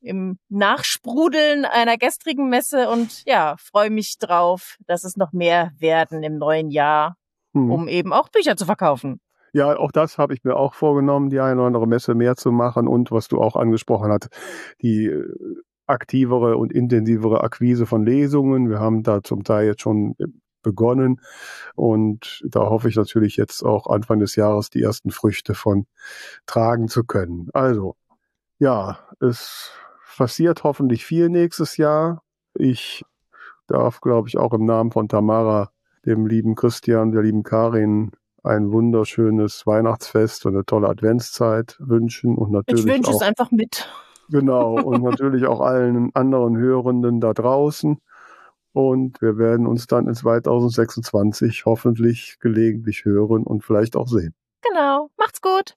Nachsprudeln einer gestrigen Messe und ja, freue mich drauf, dass es noch mehr werden im neuen Jahr, um eben auch Bücher zu verkaufen. Ja, auch das habe ich mir auch vorgenommen, die eine oder andere Messe mehr zu machen und was du auch angesprochen hast, die aktivere und intensivere Akquise von Lesungen. Wir haben da zum Teil jetzt schon begonnen und da hoffe ich natürlich jetzt auch Anfang des Jahres die ersten Früchte von tragen zu können. Also, ja, es passiert hoffentlich viel nächstes Jahr. Ich darf, glaube ich, auch im Namen von Tamara, dem lieben Christian, der lieben Karin, ein wunderschönes Weihnachtsfest und eine tolle Adventszeit wünschen und natürlich ich wünsche auch, es einfach mit. Genau, und natürlich auch allen anderen Hörenden da draußen. Und wir werden uns dann in 2026 hoffentlich gelegentlich hören und vielleicht auch sehen. Genau, macht's gut.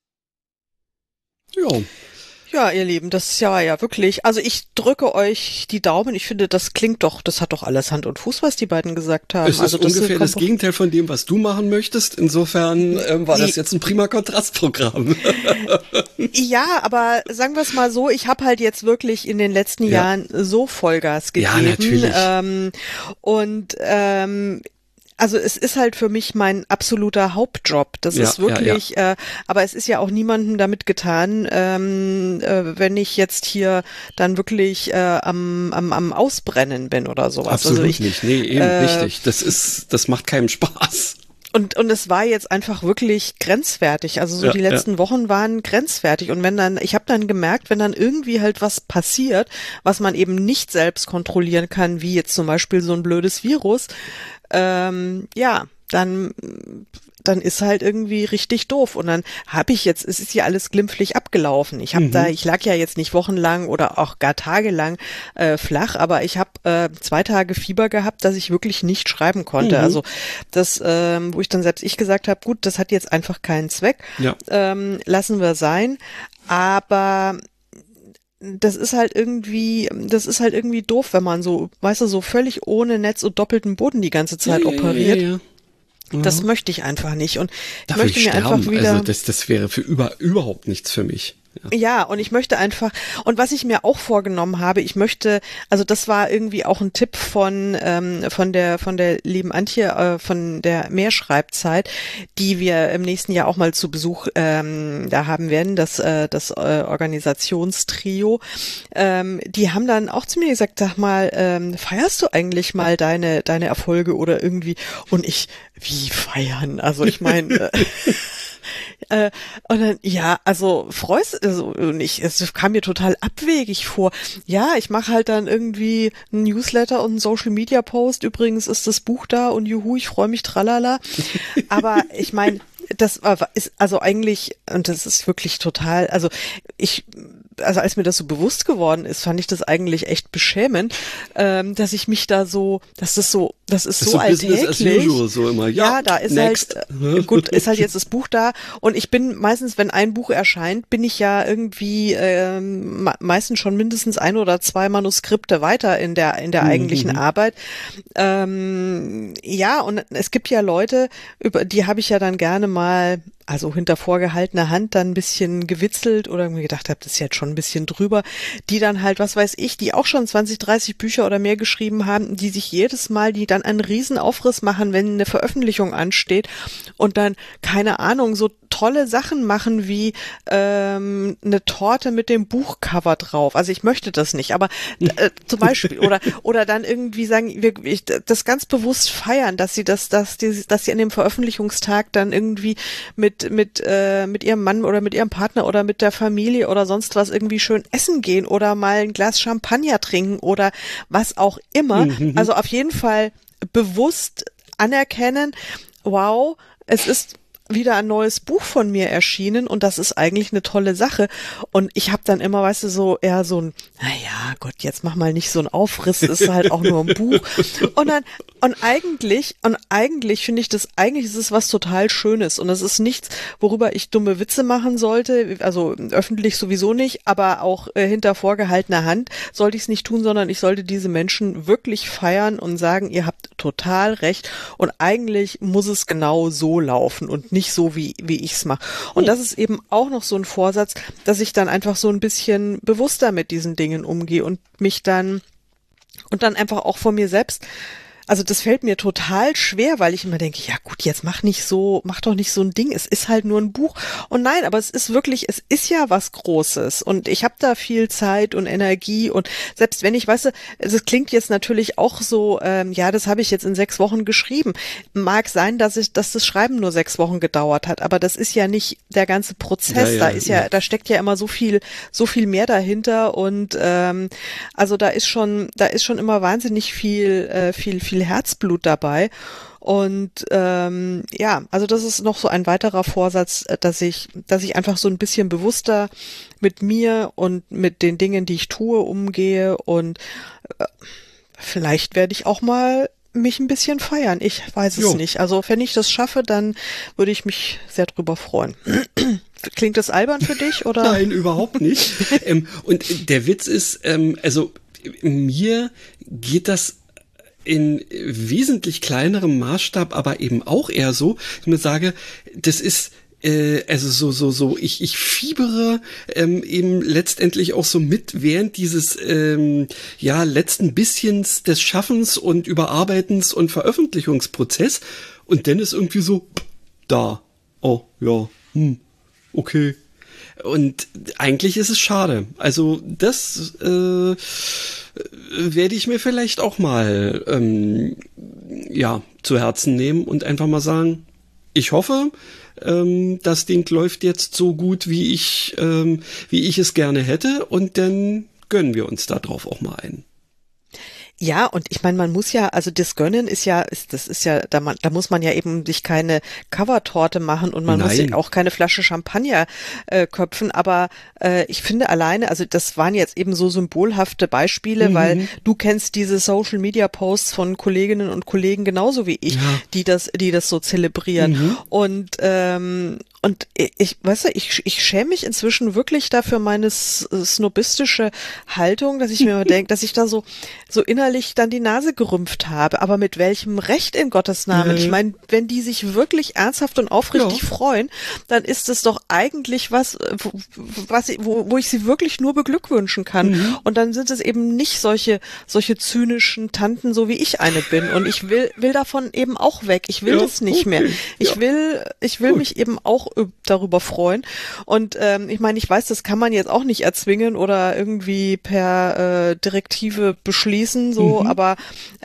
Ja. Ja, ihr Lieben, das war ja wirklich, also ich drücke euch die Daumen. Ich finde, das hat doch alles Hand und Fuß, was die beiden gesagt haben. Es ist also ungefähr das Gegenteil von dem, was du machen möchtest. Insofern war das jetzt ein prima Kontrastprogramm. Ja, aber sagen wir es mal so, ich habe halt jetzt wirklich in den letzten Jahren so Vollgas gegeben. Ja, natürlich. Also es ist halt für mich mein absoluter Hauptjob. Das ist wirklich, aber es ist ja auch niemandem damit getan, wenn ich jetzt hier dann wirklich am Ausbrennen bin oder sowas. Absolut also nicht. Nee, eben richtig. Das macht keinem Spaß. Und es war jetzt einfach wirklich grenzwertig. Also die letzten Wochen waren grenzwertig. Und ich habe dann gemerkt, wenn dann irgendwie halt was passiert, was man eben nicht selbst kontrollieren kann, wie jetzt zum Beispiel so ein blödes Virus, dann ist halt irgendwie richtig doof. Und dann es ist ja alles glimpflich abgelaufen. Ich lag ja jetzt nicht wochenlang oder auch gar tagelang flach, aber ich habe 2 Tage Fieber gehabt, dass ich wirklich nicht schreiben konnte. Also das, wo ich dann selbst gesagt habe, gut, das hat jetzt einfach keinen Zweck. Ja. Lassen wir sein. Aber das ist halt irgendwie doof, wenn man so, weißt du, so völlig ohne Netz und doppelten Boden die ganze Zeit operiert. Ja. Das möchte ich einfach nicht. Und ich möchte mir einfach wieder. Also das wäre für überhaupt nichts für mich. Ja, und ich möchte einfach, und was ich mir auch vorgenommen habe, also das war irgendwie auch ein Tipp von der lieben Antje, von der Mehrschreibzeit, die wir im nächsten Jahr auch mal zu Besuch da haben werden, das Organisationstrio. Die haben dann auch zu mir gesagt, sag mal, feierst du eigentlich mal deine Erfolge oder irgendwie? Und wie feiern? Also ich meine, und dann, es kam mir total abwegig vor. Ja, ich mache halt dann irgendwie einen Newsletter und einen Social-Media-Post. Übrigens ist das Buch da und juhu, ich freue mich, tralala. Aber ich meine, das ist also eigentlich, und das ist wirklich total, also als mir das so bewusst geworden ist, fand ich das eigentlich echt beschämend, dass ich mich da so, das ist so alltäglich. Business as usual, so immer. Ja, da ist next. Gut, ist halt jetzt das Buch da und ich bin meistens, wenn ein Buch erscheint, bin ich ja irgendwie meistens schon mindestens 1 oder 2 Manuskripte weiter in der eigentlichen Arbeit. Und es gibt ja Leute, über die habe ich ja dann gerne mal, also hinter vorgehaltener Hand dann ein bisschen gewitzelt oder mir gedacht habe, das ist jetzt schon ein bisschen drüber, die dann halt, was weiß ich, die auch schon 20, 30 Bücher oder mehr geschrieben haben, die sich jedes Mal, die dann einen riesen Aufriss machen, wenn eine Veröffentlichung ansteht und dann, keine Ahnung, so tolle Sachen machen wie eine Torte mit dem Buchcover drauf. Also ich möchte das nicht, aber zum Beispiel oder dann irgendwie sagen, das ganz bewusst feiern, dass sie an dem Veröffentlichungstag dann irgendwie mit ihrem Mann oder mit ihrem Partner oder mit der Familie oder sonst was irgendwie schön essen gehen oder mal ein Glas Champagner trinken oder was auch immer. Also auf jeden Fall bewusst anerkennen, wow, es ist wieder ein neues Buch von mir erschienen und das ist eigentlich eine tolle Sache. Und ich habe dann immer, weißt du, so eher so ein, naja, Gott, jetzt mach mal nicht so ein Aufriss, ist halt auch nur ein Buch. Und eigentlich finde ich das, eigentlich ist es was total Schönes und es ist nichts, worüber ich dumme Witze machen sollte, also öffentlich sowieso nicht, aber auch hinter vorgehaltener Hand sollte ich es nicht tun, sondern ich sollte diese Menschen wirklich feiern und sagen, ihr habt total recht und eigentlich muss es genau so laufen und nicht so, wie ich es mache. Und das ist eben auch noch so ein Vorsatz, dass ich dann einfach so ein bisschen bewusster mit diesen Dingen umgehe und dann einfach auch von mir selbst. Also das fällt mir total schwer, weil ich immer denke, ja gut, jetzt mach doch nicht so ein Ding, es ist halt nur ein Buch. Und nein, aber es ist ja was Großes und ich habe da viel Zeit und Energie und selbst wenn ich, weißt du, es klingt jetzt natürlich auch so, das habe ich jetzt in 6 Wochen geschrieben. Mag sein, dass das Schreiben nur 6 Wochen gedauert hat, aber das ist ja nicht der ganze Prozess, da steckt ja immer so viel mehr dahinter und also da ist schon immer wahnsinnig viel Herzblut dabei und also das ist noch so ein weiterer Vorsatz, dass ich einfach so ein bisschen bewusster mit mir und mit den Dingen, die ich tue, umgehe und vielleicht werde ich auch mal mich ein bisschen feiern. Ich weiß es nicht. Also wenn ich das schaffe, dann würde ich mich sehr drüber freuen. Klingt das albern für dich oder? Nein, überhaupt nicht. Und der Witz ist, also mir geht das in wesentlich kleinerem Maßstab, aber eben auch eher so, ich mir sage, das ist also ich fiebere eben letztendlich auch so mit während dieses letzten Bisschens des Schaffens und Überarbeitens und Veröffentlichungsprozess, und dann ist irgendwie so da. Oh, ja, okay. Und eigentlich ist es schade. Also das werde ich mir vielleicht auch mal zu Herzen nehmen und einfach mal sagen, ich hoffe, das Ding läuft jetzt so gut, wie ich es gerne hätte, und dann gönnen wir uns da drauf auch mal einen. Ja, und ich meine, man muss ja, also das Gönnen da muss man ja eben sich keine Covertorte machen und man muss ja auch keine Flasche Champagner köpfen, aber ich finde alleine, also das waren jetzt eben so symbolhafte Beispiele, weil du kennst diese Social Media Posts von Kolleginnen und Kollegen genauso wie ich, die das so zelebrieren. Und ich, weißt du, ich schäme mich inzwischen wirklich dafür meine snobistische Haltung, dass ich mir immer denke, dass ich da so innerlich dann die Nase gerümpft habe. Aber mit welchem Recht in Gottes Namen? Ich meine, wenn die sich wirklich ernsthaft und aufrichtig freuen, dann ist es doch eigentlich was, wo ich sie wirklich nur beglückwünschen kann. Und dann sind es eben nicht solche zynischen Tanten, so wie ich eine bin. Und ich will davon eben auch weg. Ich will das nicht mehr. Ich will mich eben auch darüber freuen. Und ich meine, ich weiß, das kann man jetzt auch nicht erzwingen oder irgendwie per Direktive beschließen, so, aber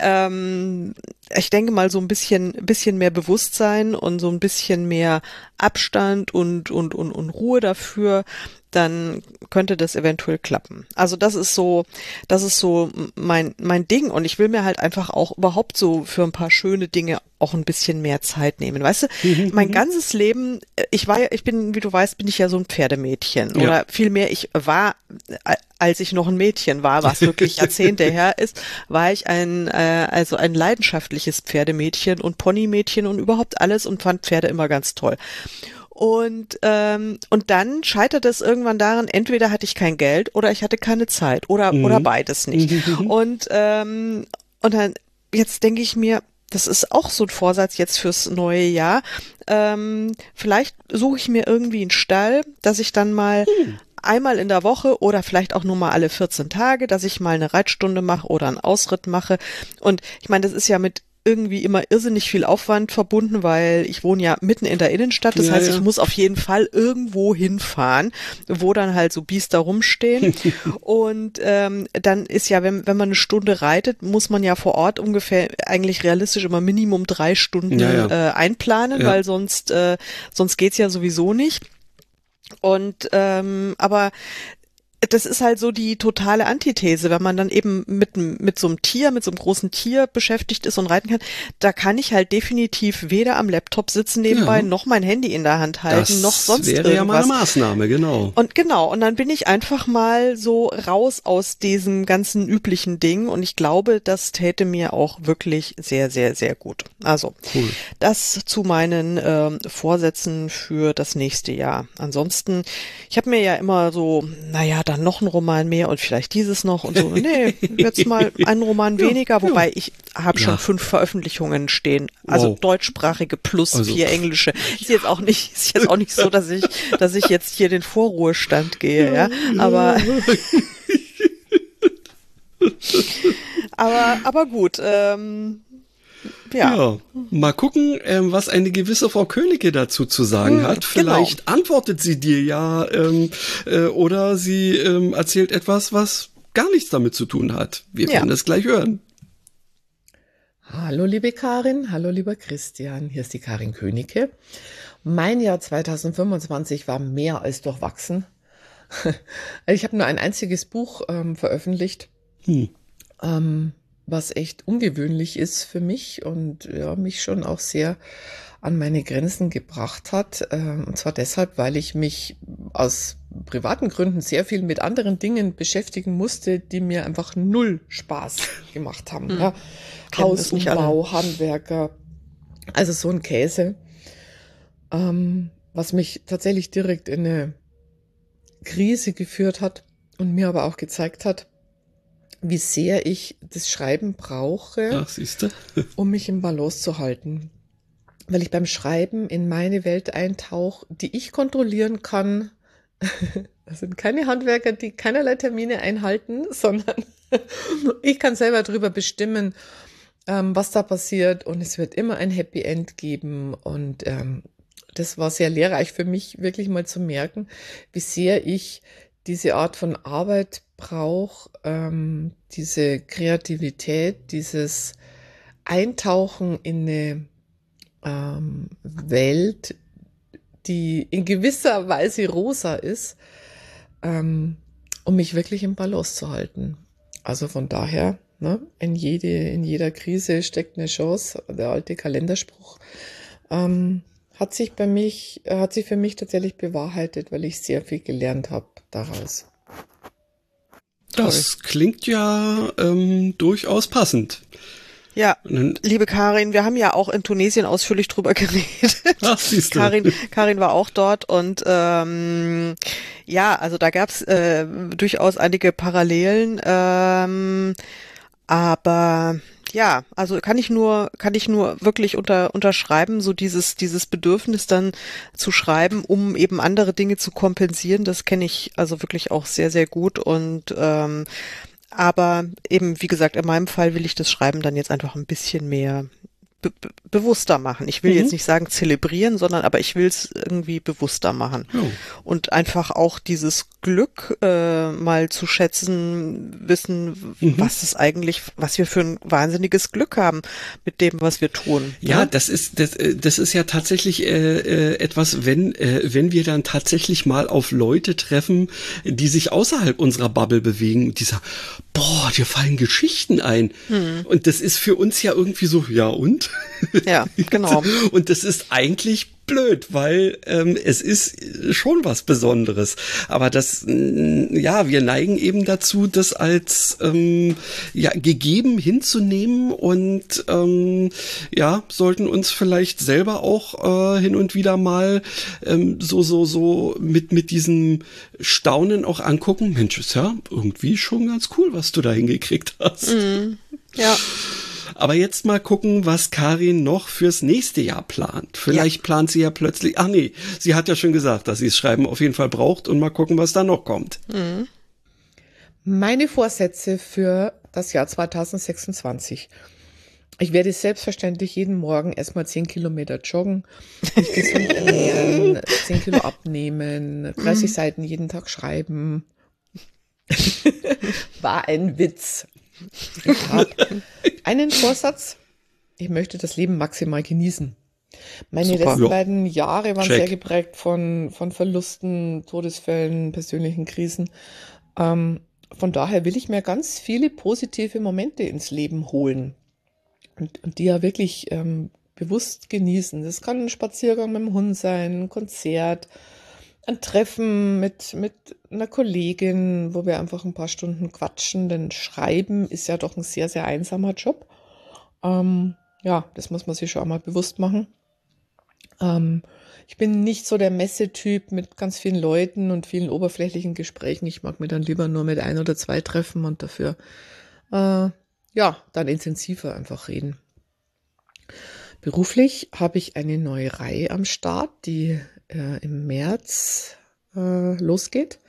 ich denke mal, so ein bisschen mehr Bewusstsein und so ein bisschen mehr Abstand und Ruhe dafür, dann könnte das eventuell klappen. Also das ist so mein Ding, und ich will mir halt einfach auch überhaupt so für ein paar schöne Dinge auch ein bisschen mehr Zeit nehmen. Weißt du, mein ganzes Leben, wie du weißt, bin ich ja so ein Pferdemädchen. Ja. Oder vielmehr, ich war, als ich noch ein Mädchen war, was wirklich Jahrzehnte her ist, war ich ein leidenschaftliches Pferdemädchen und Ponymädchen und überhaupt alles und fand Pferde immer ganz toll. Und dann scheiterte es irgendwann daran, entweder hatte ich kein Geld oder ich hatte keine Zeit oder beides nicht. Und dann jetzt denke ich mir, das ist auch so ein Vorsatz jetzt fürs neue Jahr. Vielleicht suche ich mir irgendwie einen Stall, dass ich dann mal einmal in der Woche oder vielleicht auch nur mal alle 14 Tage, dass ich mal eine Reitstunde mache oder einen Ausritt mache. Und ich meine, das ist ja mit irgendwie immer irrsinnig viel Aufwand verbunden, weil ich wohne ja mitten in der Innenstadt. Das heißt, ich muss auf jeden Fall irgendwo hinfahren, wo dann halt so Biester rumstehen. Und dann ist ja, wenn man eine Stunde reitet, muss man ja vor Ort ungefähr eigentlich realistisch immer Minimum 3 Stunden einplanen, weil sonst geht's ja sowieso nicht. Und aber das ist halt so die totale Antithese, wenn man dann eben mit so einem großen Tier beschäftigt ist und reiten kann, da kann ich halt definitiv weder am Laptop sitzen nebenbei, noch mein Handy in der Hand halten, noch sonst irgendwas. Das wäre ja mal eine Maßnahme, genau. Und dann bin ich einfach mal so raus aus diesem ganzen üblichen Ding, und ich glaube, das täte mir auch wirklich sehr, sehr, sehr gut. Also, das zu meinen Vorsätzen für das nächste Jahr. Ansonsten, ich habe mir ja immer so, dann noch ein Roman mehr und vielleicht dieses noch und so. Nee, jetzt mal einen Roman weniger, wobei ich habe schon 5 Veröffentlichungen stehen. Also deutschsprachige plus 4 englische. Ist jetzt auch nicht so, dass ich jetzt hier den Vorruhestand gehe, ja. Aber gut, Ja, mal gucken, was eine gewisse Frau Königke dazu zu sagen hat. Vielleicht antwortet sie dir ja oder sie erzählt etwas, was gar nichts damit zu tun hat. Wir werden es gleich hören. Hallo liebe Karin, hallo lieber Christian, hier ist die Karin Königke. Mein Jahr 2025 war mehr als durchwachsen. Ich habe nur ein einziges Buch veröffentlicht. Was echt ungewöhnlich ist für mich und mich schon auch sehr an meine Grenzen gebracht hat. Und zwar deshalb, weil ich mich aus privaten Gründen sehr viel mit anderen Dingen beschäftigen musste, die mir einfach null Spaß gemacht haben. Ja. Hausumbau, Handwerker, also so ein Käse, was mich tatsächlich direkt in eine Krise geführt hat und mir aber auch gezeigt hat, wie sehr ich das Schreiben brauche, um mich im Balance zu halten. weil ich beim Schreiben in meine Welt eintauche, die ich kontrollieren kann. Das sind keine Handwerker, die keinerlei Termine einhalten, sondern ich kann selber darüber bestimmen, was da passiert, und es wird immer ein Happy End geben. Und das war sehr lehrreich für mich, wirklich mal zu merken, wie sehr ich diese Art von Arbeit brauche, diese Kreativität, dieses Eintauchen in eine Welt, die in gewisser Weise rosa ist, um mich wirklich im Balance zu halten. Also von daher, ne, in jeder Krise steckt eine Chance, der alte Kalenderspruch, hat sich für mich tatsächlich bewahrheitet, weil ich sehr viel gelernt habe daraus. Das klingt ja durchaus passend. Ja, liebe Karin, wir haben ja auch in Tunesien ausführlich drüber geredet. Ach, siehst du. Karin war auch dort, und ja, also da gab's durchaus einige Parallelen, aber ja, also kann ich nur wirklich unterschreiben, so dieses Bedürfnis dann zu schreiben, um eben andere Dinge zu kompensieren. Das kenne ich also wirklich auch sehr, sehr gut, und aber eben, wie gesagt, in meinem Fall will ich das Schreiben dann jetzt einfach ein bisschen mehr bewusster machen. Ich will jetzt nicht sagen zelebrieren, aber ich will es irgendwie bewusster machen. Und einfach auch dieses Glück mal zu schätzen, wissen, was wir für ein wahnsinniges Glück haben mit dem, was wir tun. Ja, das ist ja tatsächlich etwas, wenn wir dann tatsächlich mal auf Leute treffen, die sich außerhalb unserer Bubble bewegen, die sagen, boah, dir fallen Geschichten ein. Und das ist für uns ja irgendwie so, ja und? Ja, genau. Und das ist eigentlich blöd, weil es ist schon was Besonderes. Aber das, wir neigen eben dazu, das als gegeben hinzunehmen, und sollten uns vielleicht selber auch hin und wieder mal so mit diesem Staunen auch angucken. Mensch, ist ja irgendwie schon ganz cool, was du da hingekriegt hast. Ja. Aber jetzt mal gucken, was Karin noch fürs nächste Jahr plant. Vielleicht plant sie ja plötzlich, sie hat ja schon gesagt, dass sie das Schreiben auf jeden Fall braucht, und mal gucken, was da noch kommt. Meine Vorsätze für das Jahr 2026. Ich werde selbstverständlich jeden Morgen erstmal 10 Kilometer joggen, mich gesund ernähren, 10 Kilo abnehmen, 30 Seiten jeden Tag schreiben. War ein Witz. Ich habe einen Vorsatz: Ich möchte das Leben maximal genießen. Meine letzten beiden Jahre waren sehr geprägt von Verlusten, Todesfällen, persönlichen Krisen. Von daher will ich mir ganz viele positive Momente ins Leben holen und die ja wirklich bewusst genießen. Das kann ein Spaziergang mit dem Hund sein, ein Konzert, ein Treffen mit einer Kollegin, wo wir einfach ein paar Stunden quatschen, denn Schreiben ist ja doch ein sehr, sehr einsamer Job. Das muss man sich schon einmal bewusst machen. Ich bin nicht so der Messetyp mit ganz vielen Leuten und vielen oberflächlichen Gesprächen. Ich mag mir dann lieber nur mit 1 oder 2 treffen und dafür dann intensiver einfach reden. Beruflich habe ich eine neue Reihe am Start, die im März losgeht.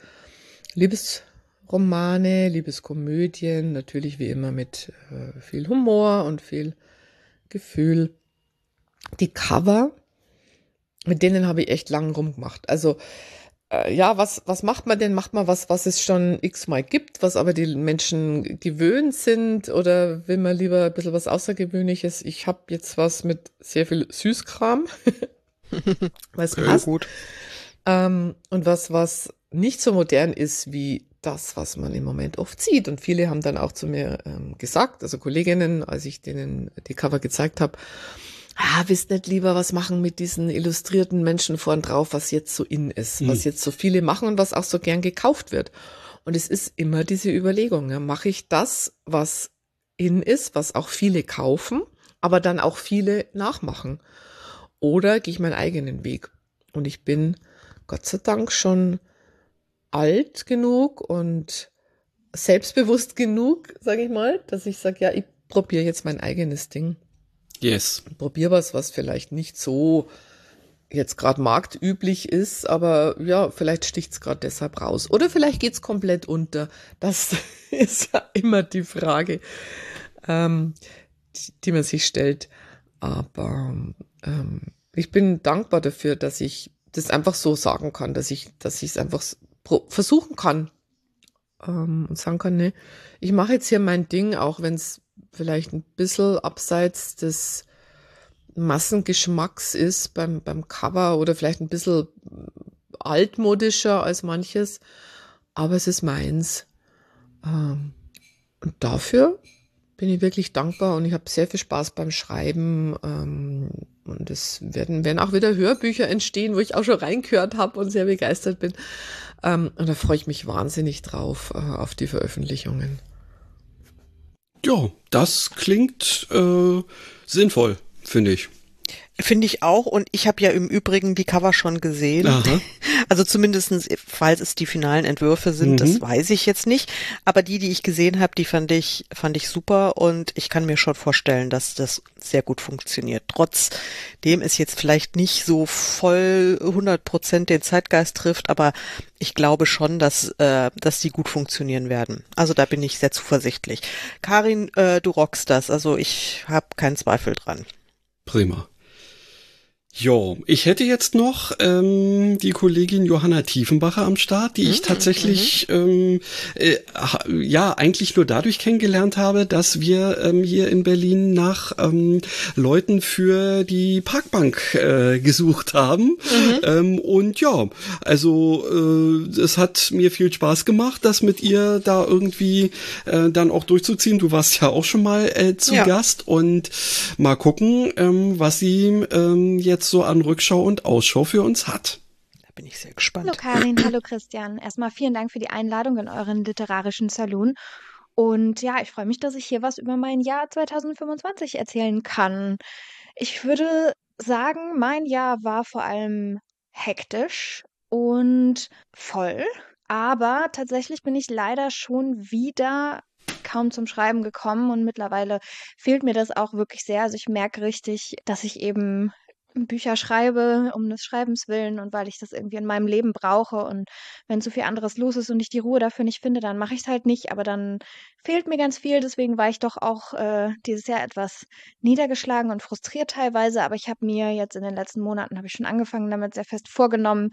Liebesromane, Liebeskomödien, natürlich wie immer mit viel Humor und viel Gefühl. Die Cover, mit denen habe ich echt lang rumgemacht. Also was macht man denn? Macht man was es schon x-mal gibt, was aber die Menschen gewöhnt sind, oder will man lieber ein bisschen was Außergewöhnliches? Ich habe jetzt was mit sehr viel Süßkram. Was passt. Gut. Und was nicht so modern ist wie das, was man im Moment oft sieht. Und viele haben dann auch zu mir gesagt, also Kolleginnen, als ich denen die Cover gezeigt habe, wisst nicht lieber was machen mit diesen illustrierten Menschen vorn drauf, was jetzt so in ist, was jetzt so viele machen und was auch so gern gekauft wird. Und es ist immer diese Überlegung, mache ich das, was in ist, was auch viele kaufen, aber dann auch viele nachmachen? Oder gehe ich meinen eigenen Weg? Und ich bin Gott sei Dank schon alt genug und selbstbewusst genug, sage ich mal, dass ich sage, ich probiere jetzt mein eigenes Ding. Yes. Probier was vielleicht nicht so jetzt gerade marktüblich ist, aber ja, vielleicht sticht's gerade deshalb raus. Oder vielleicht geht's komplett unter. Das ist ja immer die Frage, die man sich stellt. Aber ich bin dankbar dafür, dass ich das einfach so sagen kann, dass ich es einfach versuchen kann und sagen kann, ne, ich mache jetzt hier mein Ding, auch wenn es vielleicht ein bisschen abseits des Massengeschmacks ist beim Cover oder vielleicht ein bisschen altmodischer als manches, aber es ist meins. Und dafür bin ich wirklich dankbar und ich habe sehr viel Spaß beim Schreiben. Und es werden auch wieder Hörbücher entstehen, wo ich auch schon reingehört habe und sehr begeistert bin. Und da freue ich mich wahnsinnig drauf, auf die Veröffentlichungen. Ja, das klingt sinnvoll, finde ich. Finde ich auch, und ich habe ja im Übrigen die Cover schon gesehen. Aha. Also zumindestens, falls es die finalen Entwürfe sind, das weiß ich jetzt nicht. Aber die ich gesehen habe, die fand ich super, und ich kann mir schon vorstellen, dass das sehr gut funktioniert. Trotzdem es jetzt vielleicht nicht so voll 100% den Zeitgeist trifft, aber ich glaube schon, dass die gut funktionieren werden. Also da bin ich sehr zuversichtlich. Karin, du rockst das, also ich habe keinen Zweifel dran. Prima. Jo, ich hätte jetzt noch die Kollegin Johanna Tiefenbacher am Start, die ich tatsächlich eigentlich nur dadurch kennengelernt habe, dass wir hier in Berlin nach Leuten für die Parkbank gesucht haben. Und ja, also es hat mir viel Spaß gemacht, das mit ihr da irgendwie dann auch durchzuziehen. Du warst ja auch schon mal zu Gast, und mal gucken, was sie jetzt so an Rückschau und Ausschau für uns hat. Da bin ich sehr gespannt. Hallo Karin, hallo Christian. Erstmal vielen Dank für die Einladung in euren literarischen Salon. Und ja, ich freue mich, dass ich hier was über mein Jahr 2025 erzählen kann. Ich würde sagen, mein Jahr war vor allem hektisch und voll. Aber tatsächlich bin ich leider schon wieder kaum zum Schreiben gekommen, und mittlerweile fehlt mir das auch wirklich sehr. Also ich merke richtig, dass ich eben Bücher schreibe um des Schreibens willen und weil ich das irgendwie in meinem Leben brauche, und wenn so viel anderes los ist und ich die Ruhe dafür nicht finde, dann mache ich es halt nicht, aber dann fehlt mir ganz viel. Deswegen war ich doch auch dieses Jahr etwas niedergeschlagen und frustriert teilweise, aber ich habe mir jetzt in den letzten Monaten, habe ich schon angefangen damit, sehr fest vorgenommen,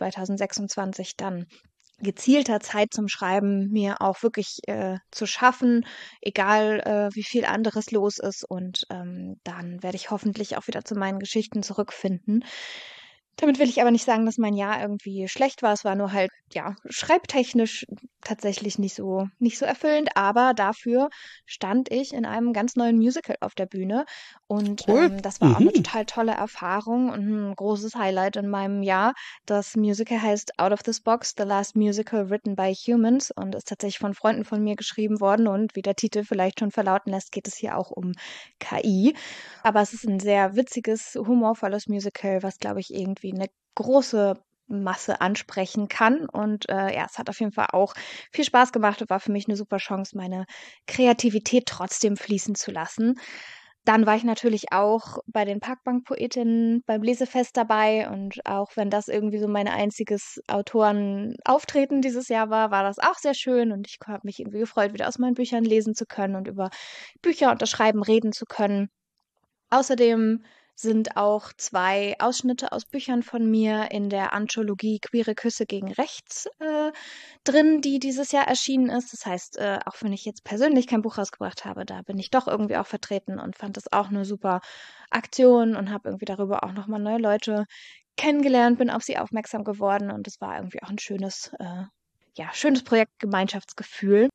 2026 dann gezielter Zeit zum Schreiben mir auch wirklich zu schaffen, egal wie viel anderes los ist, und dann werde ich hoffentlich auch wieder zu meinen Geschichten zurückfinden. Damit will ich aber nicht sagen, dass mein Jahr irgendwie schlecht war. Es war nur halt, ja, schreibtechnisch tatsächlich nicht so erfüllend, aber dafür stand ich in einem ganz neuen Musical auf der Bühne, und das war auch eine total tolle Erfahrung und ein großes Highlight in meinem Jahr. Das Musical heißt Out of This Box, The Last Musical Written by Humans, und ist tatsächlich von Freunden von mir geschrieben worden, und wie der Titel vielleicht schon verlauten lässt, geht es hier auch um KI. Aber es ist ein sehr witziges, humorvolles Musical, was, glaube ich, irgendwie eine große Masse ansprechen kann. Und es hat auf jeden Fall auch viel Spaß gemacht und war für mich eine super Chance, meine Kreativität trotzdem fließen zu lassen. Dann war ich natürlich auch bei den Parkbank-Poetinnen beim Lesefest dabei, und auch wenn das irgendwie so mein einziges Autorenauftreten dieses Jahr war, war das auch sehr schön, und ich habe mich irgendwie gefreut, wieder aus meinen Büchern lesen zu können und über Bücher und das Schreiben reden zu können. Außerdem sind auch 2 Ausschnitte aus Büchern von mir in der Anthologie Queere Küsse gegen Rechts drin, die dieses Jahr erschienen ist. Das heißt, auch wenn ich jetzt persönlich kein Buch rausgebracht habe, da bin ich doch irgendwie auch vertreten und fand das auch eine super Aktion und habe irgendwie darüber auch nochmal neue Leute kennengelernt, bin auf sie aufmerksam geworden, und es war irgendwie auch ein schönes Projekt, Gemeinschaftsgefühl.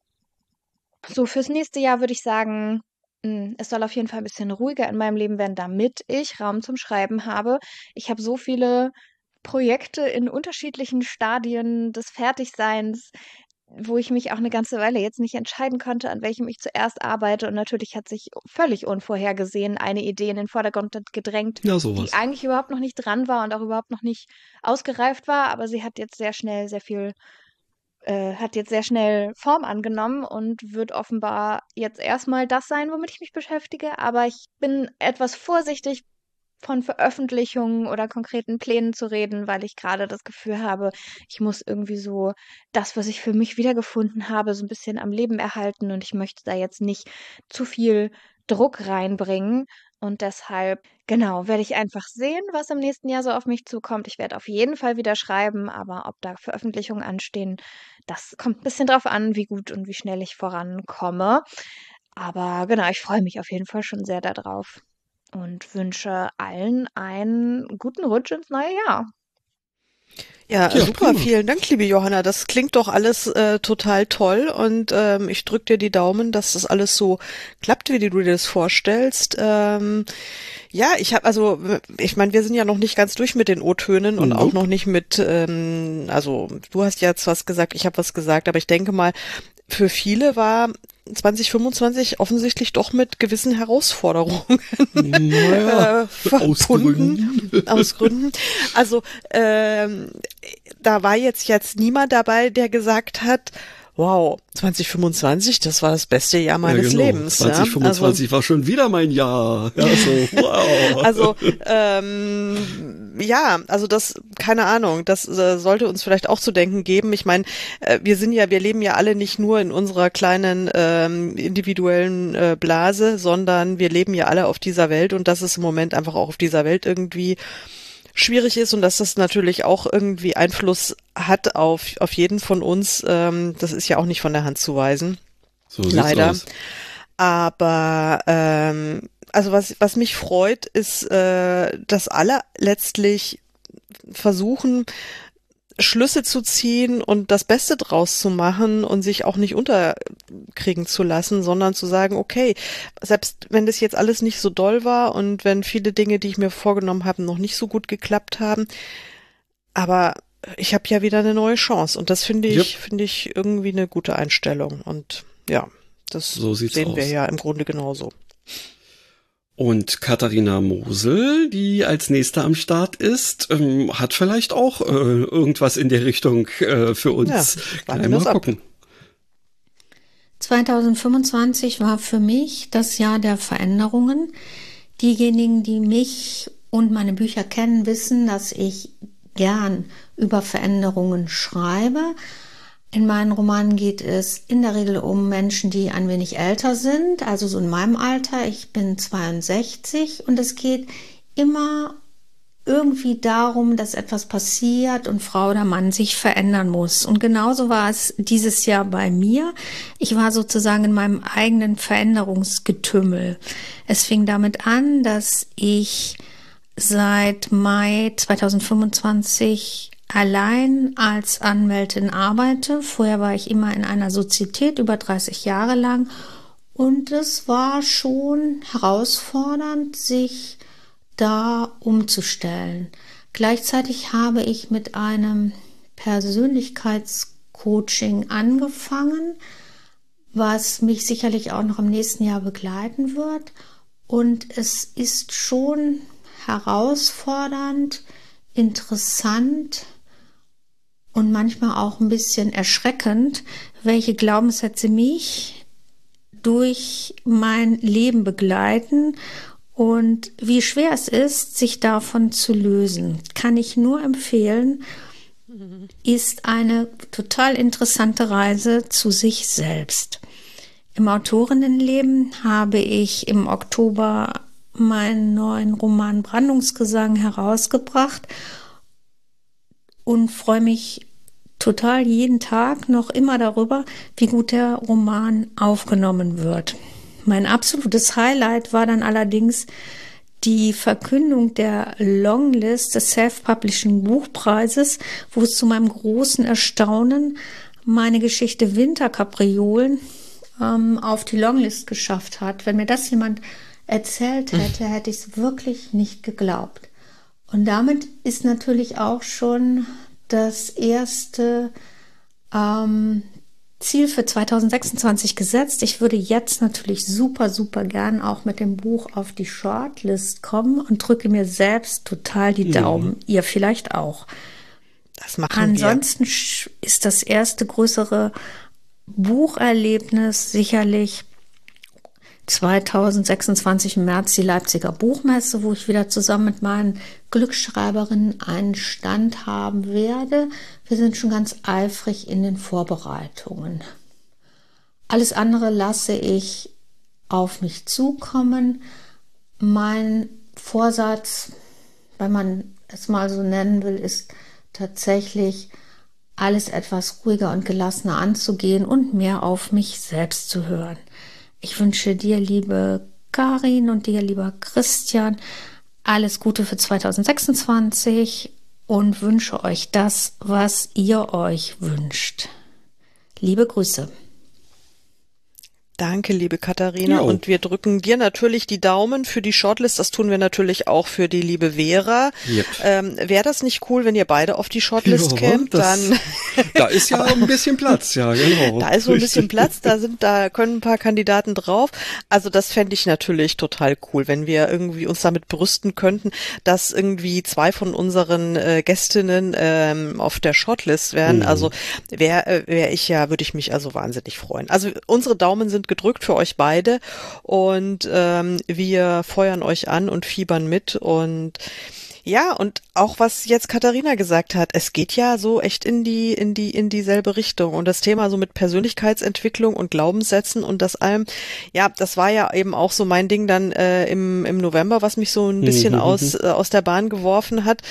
So, fürs nächste Jahr würde ich sagen, es soll auf jeden Fall ein bisschen ruhiger in meinem Leben werden, damit ich Raum zum Schreiben habe. Ich habe so viele Projekte in unterschiedlichen Stadien des Fertigseins, wo ich mich auch eine ganze Weile jetzt nicht entscheiden konnte, an welchem ich zuerst arbeite. Und natürlich hat sich völlig unvorhergesehen eine Idee in den Vordergrund gedrängt, die eigentlich überhaupt noch nicht dran war und auch überhaupt noch nicht ausgereift war. Aber sie hat jetzt sehr schnell sehr viel hat jetzt sehr schnell Form angenommen und wird offenbar jetzt erstmal das sein, womit ich mich beschäftige. Aber ich bin etwas vorsichtig, von Veröffentlichungen oder konkreten Plänen zu reden, weil ich gerade das Gefühl habe, ich muss irgendwie so das, was ich für mich wiedergefunden habe, so ein bisschen am Leben erhalten und ich möchte da jetzt nicht zu viel Druck reinbringen. Und deshalb, genau, werde ich einfach sehen, was im nächsten Jahr so auf mich zukommt. Ich werde auf jeden Fall wieder schreiben, aber ob da Veröffentlichungen anstehen, das kommt ein bisschen drauf an, wie gut und wie schnell ich vorankomme. Aber genau, ich freue mich auf jeden Fall schon sehr darauf und wünsche allen einen guten Rutsch ins neue Jahr. Ja, super. Prima. Vielen Dank, liebe Johanna. Das klingt doch alles total toll und ich drücke dir die Daumen, dass das alles so klappt, wie du dir das vorstellst. Ja, ich meine, wir sind ja noch nicht ganz durch mit den O-Tönen und auch noch nicht mit, also du hast jetzt was gesagt, ich habe was gesagt, aber ich denke mal, für viele war 2025 offensichtlich doch mit gewissen Herausforderungen verbunden. Aus Gründen. Also da war jetzt niemand dabei, der gesagt hat, wow, 2025, das war das beste Jahr meines Lebens. 2025 war schon wieder mein Jahr. Ja, so, wow. Also, also das, keine Ahnung, das sollte uns vielleicht auch zu denken geben. Ich meine, wir leben ja alle nicht nur in unserer kleinen individuellen Blase, sondern wir leben ja alle auf dieser Welt und dass es im Moment einfach auch auf dieser Welt irgendwie schwierig ist und dass das natürlich auch irgendwie Einfluss hat auf jeden von uns. Das ist ja auch nicht von der Hand zu weisen. So sieht's leider. Aus. Aber also was mich freut, ist, dass alle letztlich versuchen, Schlüsse zu ziehen und das Beste draus zu machen und sich auch nicht unterkriegen zu lassen, sondern zu sagen, okay, selbst wenn das jetzt alles nicht so doll war und wenn viele Dinge, die ich mir vorgenommen habe, noch nicht so gut geklappt haben, aber ich habe ja wieder eine neue Chance und das finde ich irgendwie eine gute Einstellung und ja, das sehen wir ja im Grunde genauso. Und Katharina Mosel, die als nächste am Start ist, hat vielleicht auch irgendwas in der Richtung für uns. Ja, mal gucken. 2025 war für mich das Jahr der Veränderungen. Diejenigen, die mich und meine Bücher kennen, wissen, dass ich gern über Veränderungen schreibe. In meinen Romanen geht es in der Regel um Menschen, die ein wenig älter sind, also so in meinem Alter. Ich bin 62 und es geht immer irgendwie darum, dass etwas passiert und Frau oder Mann sich verändern muss. Und genauso war es dieses Jahr bei mir. Ich war sozusagen in meinem eigenen Veränderungsgetümmel. Es fing damit an, dass ich seit Mai 2025 allein als Anwältin arbeite. Vorher war ich immer in einer Sozietät über 30 Jahre lang und es war schon herausfordernd, sich da umzustellen. Gleichzeitig habe ich mit einem Persönlichkeitscoaching angefangen, was mich sicherlich auch noch im nächsten Jahr begleiten wird. Und es ist schon herausfordernd, interessant und manchmal auch ein bisschen erschreckend, welche Glaubenssätze mich durch mein Leben begleiten und wie schwer es ist, sich davon zu lösen. Kann ich nur empfehlen, ist eine total interessante Reise zu sich selbst. Im Autorinnenleben habe ich im Oktober meinen neuen Roman Brandungsgesang herausgebracht und freue mich total jeden Tag noch immer darüber, wie gut der Roman aufgenommen wird. Mein absolutes Highlight war dann allerdings die Verkündung der Longlist des Self-Publishing Buchpreises, wo es zu meinem großen Erstaunen meine Geschichte Winterkapriolen auf die Longlist geschafft hat. Wenn mir das jemand erzählt hätte, hätte ich es wirklich nicht geglaubt. Und damit ist natürlich auch schon das erste Ziel für 2026 gesetzt. Ich würde jetzt natürlich super gern auch mit dem Buch auf die Shortlist kommen und drücke mir selbst total die Daumen. Ihr vielleicht auch. Das machen Ansonsten ist das erste größere Bucherlebnis sicherlich 2026 im März die Leipziger Buchmesse, wo ich wieder zusammen mit meinen Glücksschreiberinnen einen Stand haben werde. Wir sind schon ganz eifrig in den Vorbereitungen. Alles andere lasse ich auf mich zukommen. Mein Vorsatz, wenn man es mal so nennen will, ist tatsächlich alles etwas ruhiger und gelassener anzugehen und mehr auf mich selbst zu hören. Ich wünsche dir, liebe Karin, und dir, lieber Christian, alles Gute für 2026 und wünsche euch das, was ihr euch wünscht. Liebe Grüße. Danke, liebe Katharina. Jo. Und wir drücken dir natürlich die Daumen für die Shortlist. Das tun wir natürlich auch für die liebe Vera. Yep. Wäre das nicht cool, wenn ihr beide auf die Shortlist kämt? Dann da ist ja ein bisschen Platz, ja, genau. Da ist so ein bisschen Platz, da können ein paar Kandidaten drauf. Also das fände ich natürlich total cool, wenn wir irgendwie uns damit brüsten könnten, dass irgendwie 2 von unseren Gästinnen auf der Shortlist wären. Also würde ich mich also wahnsinnig freuen. Also unsere Daumen sind gedrückt für euch beide und wir feuern euch an und fiebern mit. Und ja, und auch was jetzt Katharina gesagt hat, es geht ja so echt in dieselbe Richtung, und das Thema so mit Persönlichkeitsentwicklung und Glaubenssätzen und das allem, ja, das war ja eben auch so mein Ding dann im November, was mich so ein bisschen aus der Bahn geworfen hat.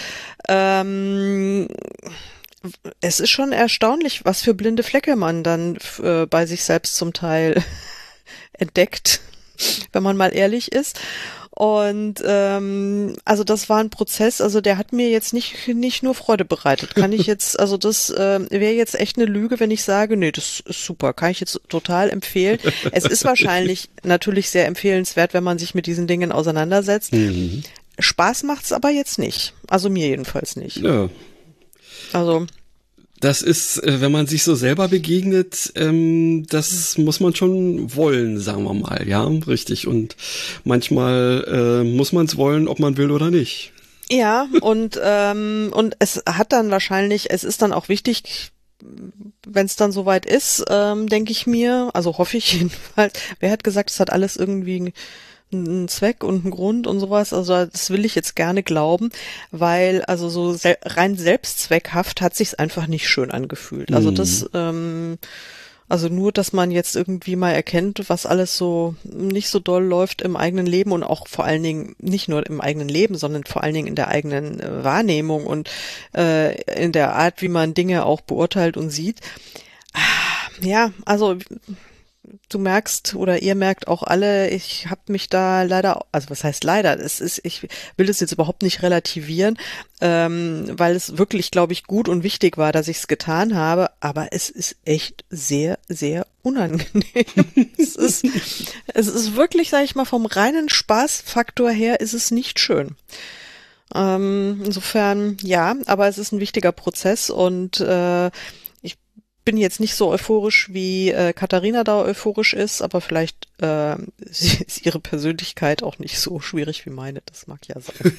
Es ist schon erstaunlich, was für blinde Flecke man dann bei sich selbst zum Teil entdeckt, wenn man mal ehrlich ist. Und also das war ein Prozess, also der hat mir jetzt nicht nur Freude bereitet. Kann ich jetzt, also das wäre jetzt echt eine Lüge, wenn ich sage, nee, das ist super, kann ich jetzt total empfehlen. Es ist wahrscheinlich natürlich sehr empfehlenswert, wenn man sich mit diesen Dingen auseinandersetzt. Mhm. Spaß macht's aber jetzt nicht. Also mir jedenfalls nicht. Ja. Also das ist, wenn man sich so selber begegnet, das muss man schon wollen, sagen wir mal, ja, richtig. Und manchmal muss man es wollen, ob man will oder nicht. Ja, und es hat dann wahrscheinlich, es ist dann auch wichtig, wenn es dann soweit ist, denke ich mir, also hoffe ich jedenfalls. Wer hat gesagt, es hat alles irgendwie einen Zweck und einen Grund und sowas, also das will ich jetzt gerne glauben, weil also so rein selbstzweckhaft hat sich's einfach nicht schön angefühlt. Also das, also nur, dass man jetzt irgendwie mal erkennt, was alles so nicht so doll läuft im eigenen Leben und auch vor allen Dingen nicht nur im eigenen Leben, sondern vor allen Dingen in der eigenen Wahrnehmung und in der Art, wie man Dinge auch beurteilt und sieht. Ja, also du merkst oder ihr merkt auch alle, ich habe mich da leider, also was heißt leider, ich will das jetzt überhaupt nicht relativieren, weil es wirklich, glaube ich, gut und wichtig war, dass ich es getan habe, aber es ist echt sehr, sehr unangenehm. es ist wirklich, sage ich mal, vom reinen Spaßfaktor her ist es nicht schön. Insofern, ja, aber es ist ein wichtiger Prozess und bin jetzt nicht so euphorisch, wie Katharina da euphorisch ist, aber vielleicht ist ihre Persönlichkeit auch nicht so schwierig wie meine. Das mag ja sein.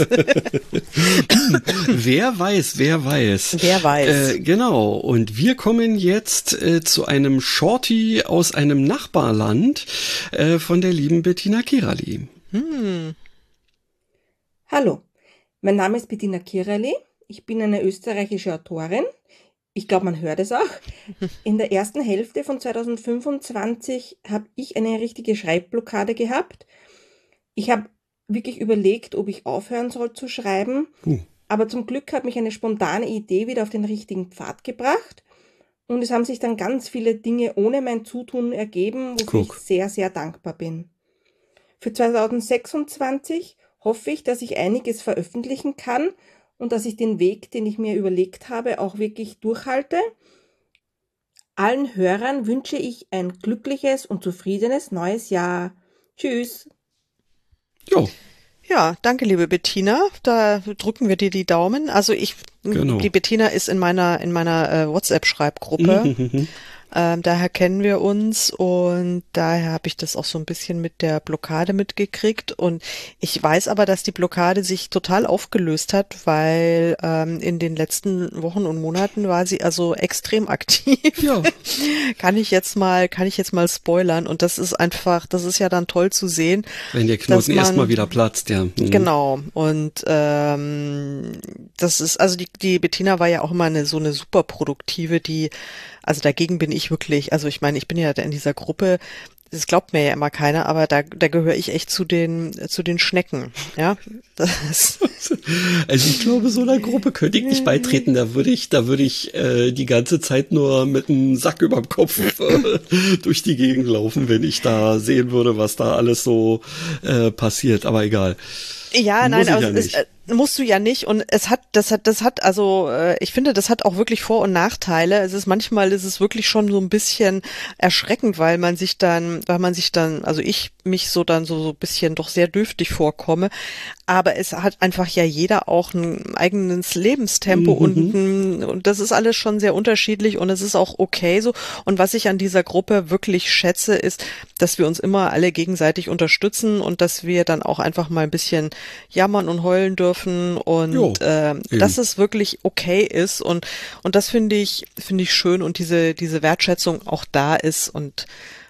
Wer weiß. Wer weiß. Genau. Und wir kommen jetzt zu einem Shorty aus einem Nachbarland von der lieben Bettina Kirali. Hallo, mein Name ist Bettina Kirali. Ich bin eine österreichische Autorin. Ich glaube, man hört es auch. In der ersten Hälfte von 2025 habe ich eine richtige Schreibblockade gehabt. Ich habe wirklich überlegt, ob ich aufhören soll zu schreiben. Aber zum Glück hat mich eine spontane Idee wieder auf den richtigen Pfad gebracht. Und es haben sich dann ganz viele Dinge ohne mein Zutun ergeben, wofür ich sehr, sehr dankbar bin. Für 2026 hoffe ich, dass ich einiges veröffentlichen kann und dass ich den Weg, den ich mir überlegt habe, auch wirklich durchhalte. Allen Hörern wünsche ich ein glückliches und zufriedenes neues Jahr. Tschüss. Jo. Ja, danke, liebe Bettina. Da drücken wir dir die Daumen. Also die Bettina ist in meiner WhatsApp-Schreibgruppe. Daher kennen wir uns und daher habe ich das auch so ein bisschen mit der Blockade mitgekriegt. Und ich weiß aber, dass die Blockade sich total aufgelöst hat, weil in den letzten Wochen und Monaten war sie also extrem aktiv. Ja. Kann ich jetzt mal spoilern. Und das ist einfach, das ist ja dann toll zu sehen. Wenn der Knoten erstmal wieder platzt, ja. Genau. Und das ist, also die Bettina war ja auch immer so eine super produktive, also dagegen bin ich wirklich, also ich meine, ich bin ja in dieser Gruppe, das glaubt mir ja immer keiner, aber da gehöre ich echt zu den Schnecken, ja. Also ich glaube, so einer Gruppe könnte ich nicht beitreten, da würde ich die ganze Zeit nur mit einem Sack überm Kopf durch die Gegend laufen, wenn ich da sehen würde, was da alles so passiert, aber egal. Ja, nein, aber musst du ja nicht. Und ich finde, das hat auch wirklich Vor- und Nachteile. Manchmal ist es wirklich schon so ein bisschen erschreckend, weil also ich mich so dann so ein bisschen doch sehr dürftig vorkomme. Aber es hat einfach ja jeder auch ein eigenes Lebenstempo und das ist alles schon sehr unterschiedlich und es ist auch okay so. Und was ich an dieser Gruppe wirklich schätze, ist, dass wir uns immer alle gegenseitig unterstützen und dass wir dann auch einfach mal ein bisschen jammern und heulen dürfen und dass es wirklich okay ist und das finde ich schön und diese Wertschätzung auch da ist und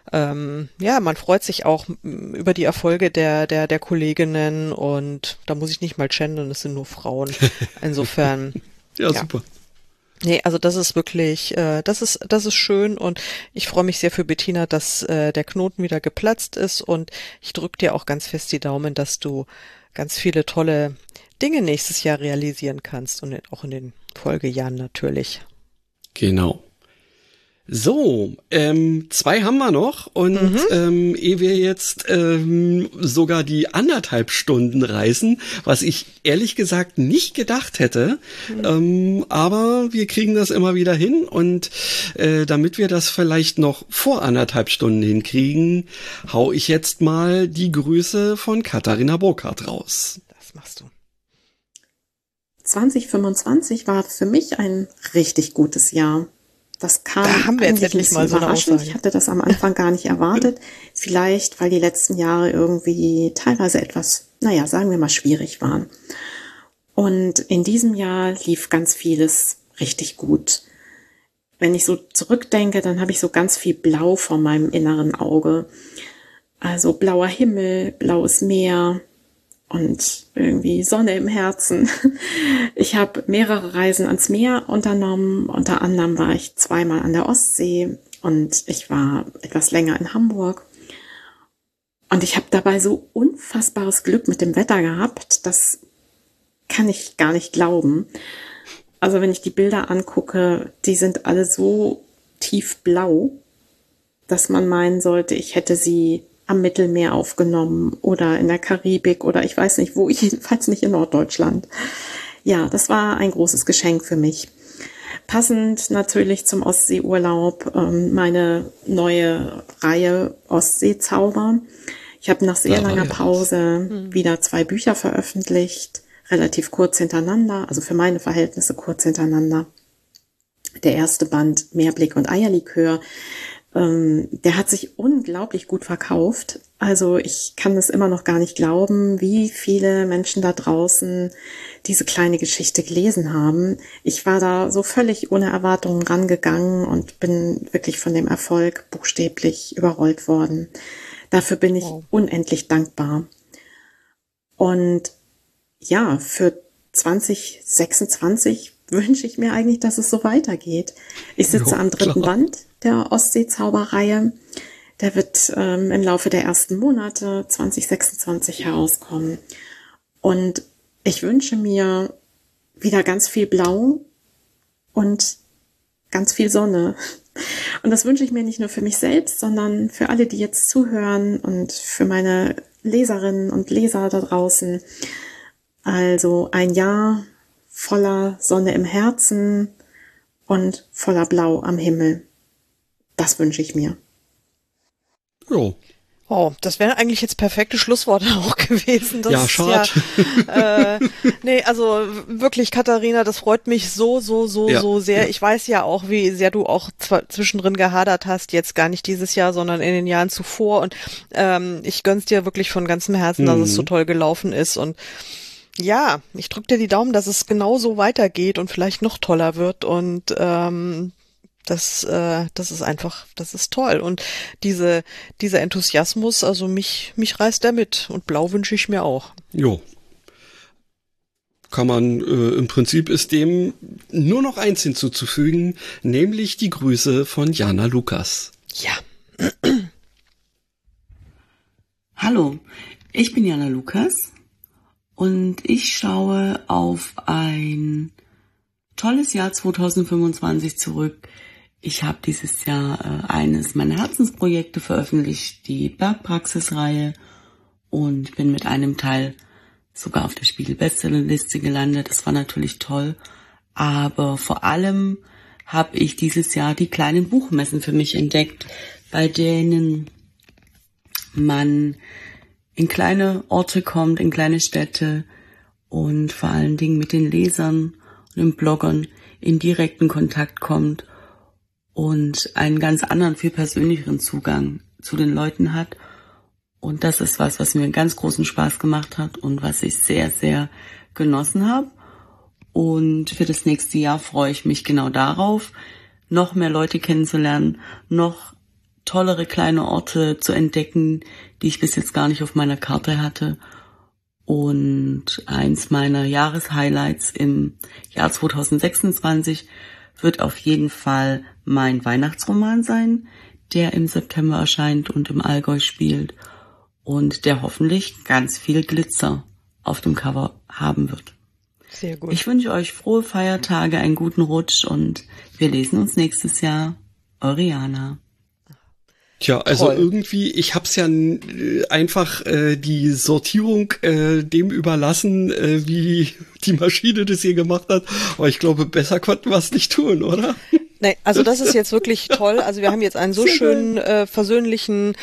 man freut sich auch über die Erfolge der Kolleginnen und da muss ich nicht mal gendern, es sind nur Frauen. Insofern. Ja, super. Nee, also das ist wirklich, das ist schön und ich freue mich sehr für Bettina, dass der Knoten wieder geplatzt ist und ich drücke dir auch ganz fest die Daumen, dass du ganz viele tolle Dinge nächstes Jahr realisieren kannst und auch in den Folgejahren natürlich. Genau. So, 2 haben wir noch und ehe wir jetzt sogar die 1,5 Stunden reißen, was ich ehrlich gesagt nicht gedacht hätte, aber wir kriegen das immer wieder hin und damit wir das vielleicht noch vor 1,5 Stunden hinkriegen, hau ich jetzt mal die Grüße von Katharina Burkhardt raus. Das machst du. 2025 war für mich ein richtig gutes Jahr. Das kam da haben wir jetzt endlich mal so eine Aussage. Ich hatte das am Anfang gar nicht erwartet. Vielleicht, weil die letzten Jahre irgendwie teilweise etwas, sagen wir mal, schwierig waren. Und in diesem Jahr lief ganz vieles richtig gut. Wenn ich so zurückdenke, dann habe ich so ganz viel Blau vor meinem inneren Auge. Also blauer Himmel, blaues Meer und irgendwie Sonne im Herzen. Ich habe mehrere Reisen ans Meer unternommen. Unter anderem war ich 2-mal an der Ostsee und ich war etwas länger in Hamburg. Und ich habe dabei so unfassbares Glück mit dem Wetter gehabt. Das kann ich gar nicht glauben. Also wenn ich die Bilder angucke, die sind alle so tiefblau, dass man meinen sollte, ich hätte sie am Mittelmeer aufgenommen oder in der Karibik oder ich weiß nicht wo, jedenfalls nicht in Norddeutschland. Ja, das war ein großes Geschenk für mich. Passend natürlich zum Ostseeurlaub meine neue Reihe Ostseezauber. Ich habe nach sehr langer Pause wieder 2 Bücher veröffentlicht, relativ kurz hintereinander, also für meine Verhältnisse kurz hintereinander. Der erste Band Meerblick und Eierlikör, der hat sich unglaublich gut verkauft. Also ich kann es immer noch gar nicht glauben, wie viele Menschen da draußen diese kleine Geschichte gelesen haben. Ich war da so völlig ohne Erwartungen rangegangen und bin wirklich von dem Erfolg buchstäblich überrollt worden. Dafür bin ich unendlich dankbar. Und ja, für 2026 wünsche ich mir eigentlich, dass es so weitergeht. Ich sitze am 3. Band der Ostseezauberreihe. Der wird im Laufe der ersten Monate 2026 herauskommen. Und ich wünsche mir wieder ganz viel Blau und ganz viel Sonne. Und das wünsche ich mir nicht nur für mich selbst, sondern für alle, die jetzt zuhören und für meine Leserinnen und Leser da draußen. Also ein Jahr voller Sonne im Herzen und voller Blau am Himmel. Das wünsche ich mir. Jo, Oh, das wären eigentlich jetzt perfekte Schlussworte auch gewesen. Das ja, schade. Nee, also wirklich, Katharina, das freut mich so sehr. Ich weiß ja auch, wie sehr du auch zwischendrin gehadert hast, jetzt gar nicht dieses Jahr, sondern in den Jahren zuvor. Und ich gönn's dir wirklich von ganzem Herzen, dass es so toll gelaufen ist. Und ja, ich drück dir die Daumen, dass es genauso weitergeht und vielleicht noch toller wird. Und das ist einfach, das ist toll. Und dieser Enthusiasmus, also mich reißt der mit. Und blau wünsche ich mir auch. Jo. Kann man, im Prinzip ist dem nur noch eins hinzuzufügen, nämlich die Grüße von Jana Lukas. Ja. Hallo, ich bin Jana Lukas und ich schaue auf ein tolles Jahr 2025 zurück. Ich habe dieses Jahr eines meiner Herzensprojekte veröffentlicht, die Bergpraxisreihe, und bin mit einem Teil sogar auf der Spiegel-Bestsellerliste gelandet. Das war natürlich toll, aber vor allem habe ich dieses Jahr die kleinen Buchmessen für mich entdeckt, bei denen man in kleine Orte kommt, in kleine Städte und vor allen Dingen mit den Lesern und den Bloggern in direkten Kontakt kommt und einen ganz anderen, viel persönlicheren Zugang zu den Leuten hat. Und das ist was mir einen ganz großen Spaß gemacht hat und was ich sehr, sehr genossen habe. Und für das nächste Jahr freue ich mich genau darauf, noch mehr Leute kennenzulernen, noch tollere kleine Orte zu entdecken, die ich bis jetzt gar nicht auf meiner Karte hatte. Und eins meiner Jahreshighlights im Jahr 2026 wird auf jeden Fall mein Weihnachtsroman sein, der im September erscheint und im Allgäu spielt und der hoffentlich ganz viel Glitzer auf dem Cover haben wird. Sehr gut. Ich wünsche euch frohe Feiertage, einen guten Rutsch und wir lesen uns nächstes Jahr. Eure Jana. Tja, also Toll. irgendwie, ich hab's ja einfach die Sortierung dem überlassen, wie die Maschine das hier gemacht hat. Aber ich glaube, besser konnten wir es nicht tun, oder? Nee, also das ist jetzt wirklich toll. Also wir haben jetzt einen so schönen versöhnlichen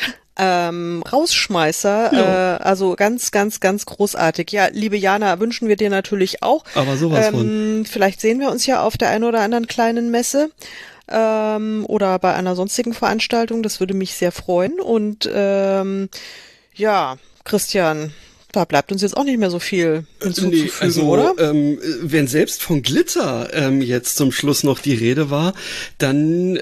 Rausschmeißer, also ganz, ganz, ganz großartig. Ja, liebe Jana, wünschen wir dir natürlich auch. Aber sowas von. Vielleicht sehen wir uns ja auf der einen oder anderen kleinen Messe. Oder bei einer sonstigen Veranstaltung, das würde mich sehr freuen. Und ja, Christian, da bleibt uns jetzt auch nicht mehr so viel hinzuzufügen, oder? Wenn selbst von Glitzer jetzt zum Schluss noch die Rede war, dann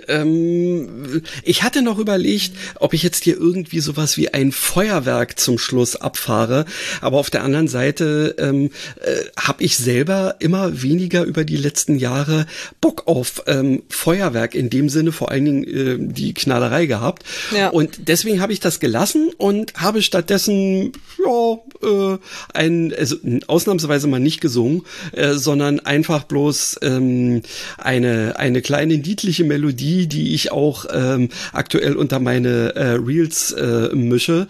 ich hatte noch überlegt, ob ich jetzt hier irgendwie sowas wie ein Feuerwerk zum Schluss abfahre, aber auf der anderen Seite habe ich selber immer weniger über die letzten Jahre Bock auf Feuerwerk, in dem Sinne vor allen Dingen die Knallerei gehabt. Und deswegen habe ich das gelassen und habe stattdessen ausnahmsweise mal nicht gesungen, sondern einfach bloß eine kleine niedliche Melodie, die ich auch aktuell unter meine Reels mische.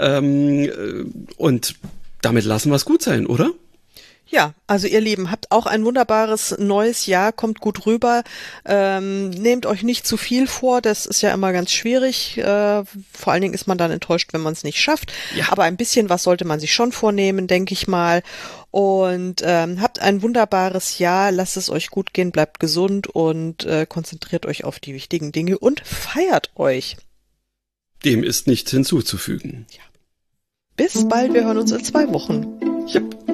Und damit lassen wir es gut sein, oder? Ja, also ihr Lieben, habt auch ein wunderbares neues Jahr, kommt gut rüber, nehmt euch nicht zu viel vor, das ist ja immer ganz schwierig, vor allen Dingen ist man dann enttäuscht, wenn man es nicht schafft, aber ein bisschen was sollte man sich schon vornehmen, denke ich mal, und habt ein wunderbares Jahr, lasst es euch gut gehen, bleibt gesund und konzentriert euch auf die wichtigen Dinge und feiert euch. Dem ist nichts hinzuzufügen. Ja. Bis bald, wir hören uns in 2 Wochen. Yep.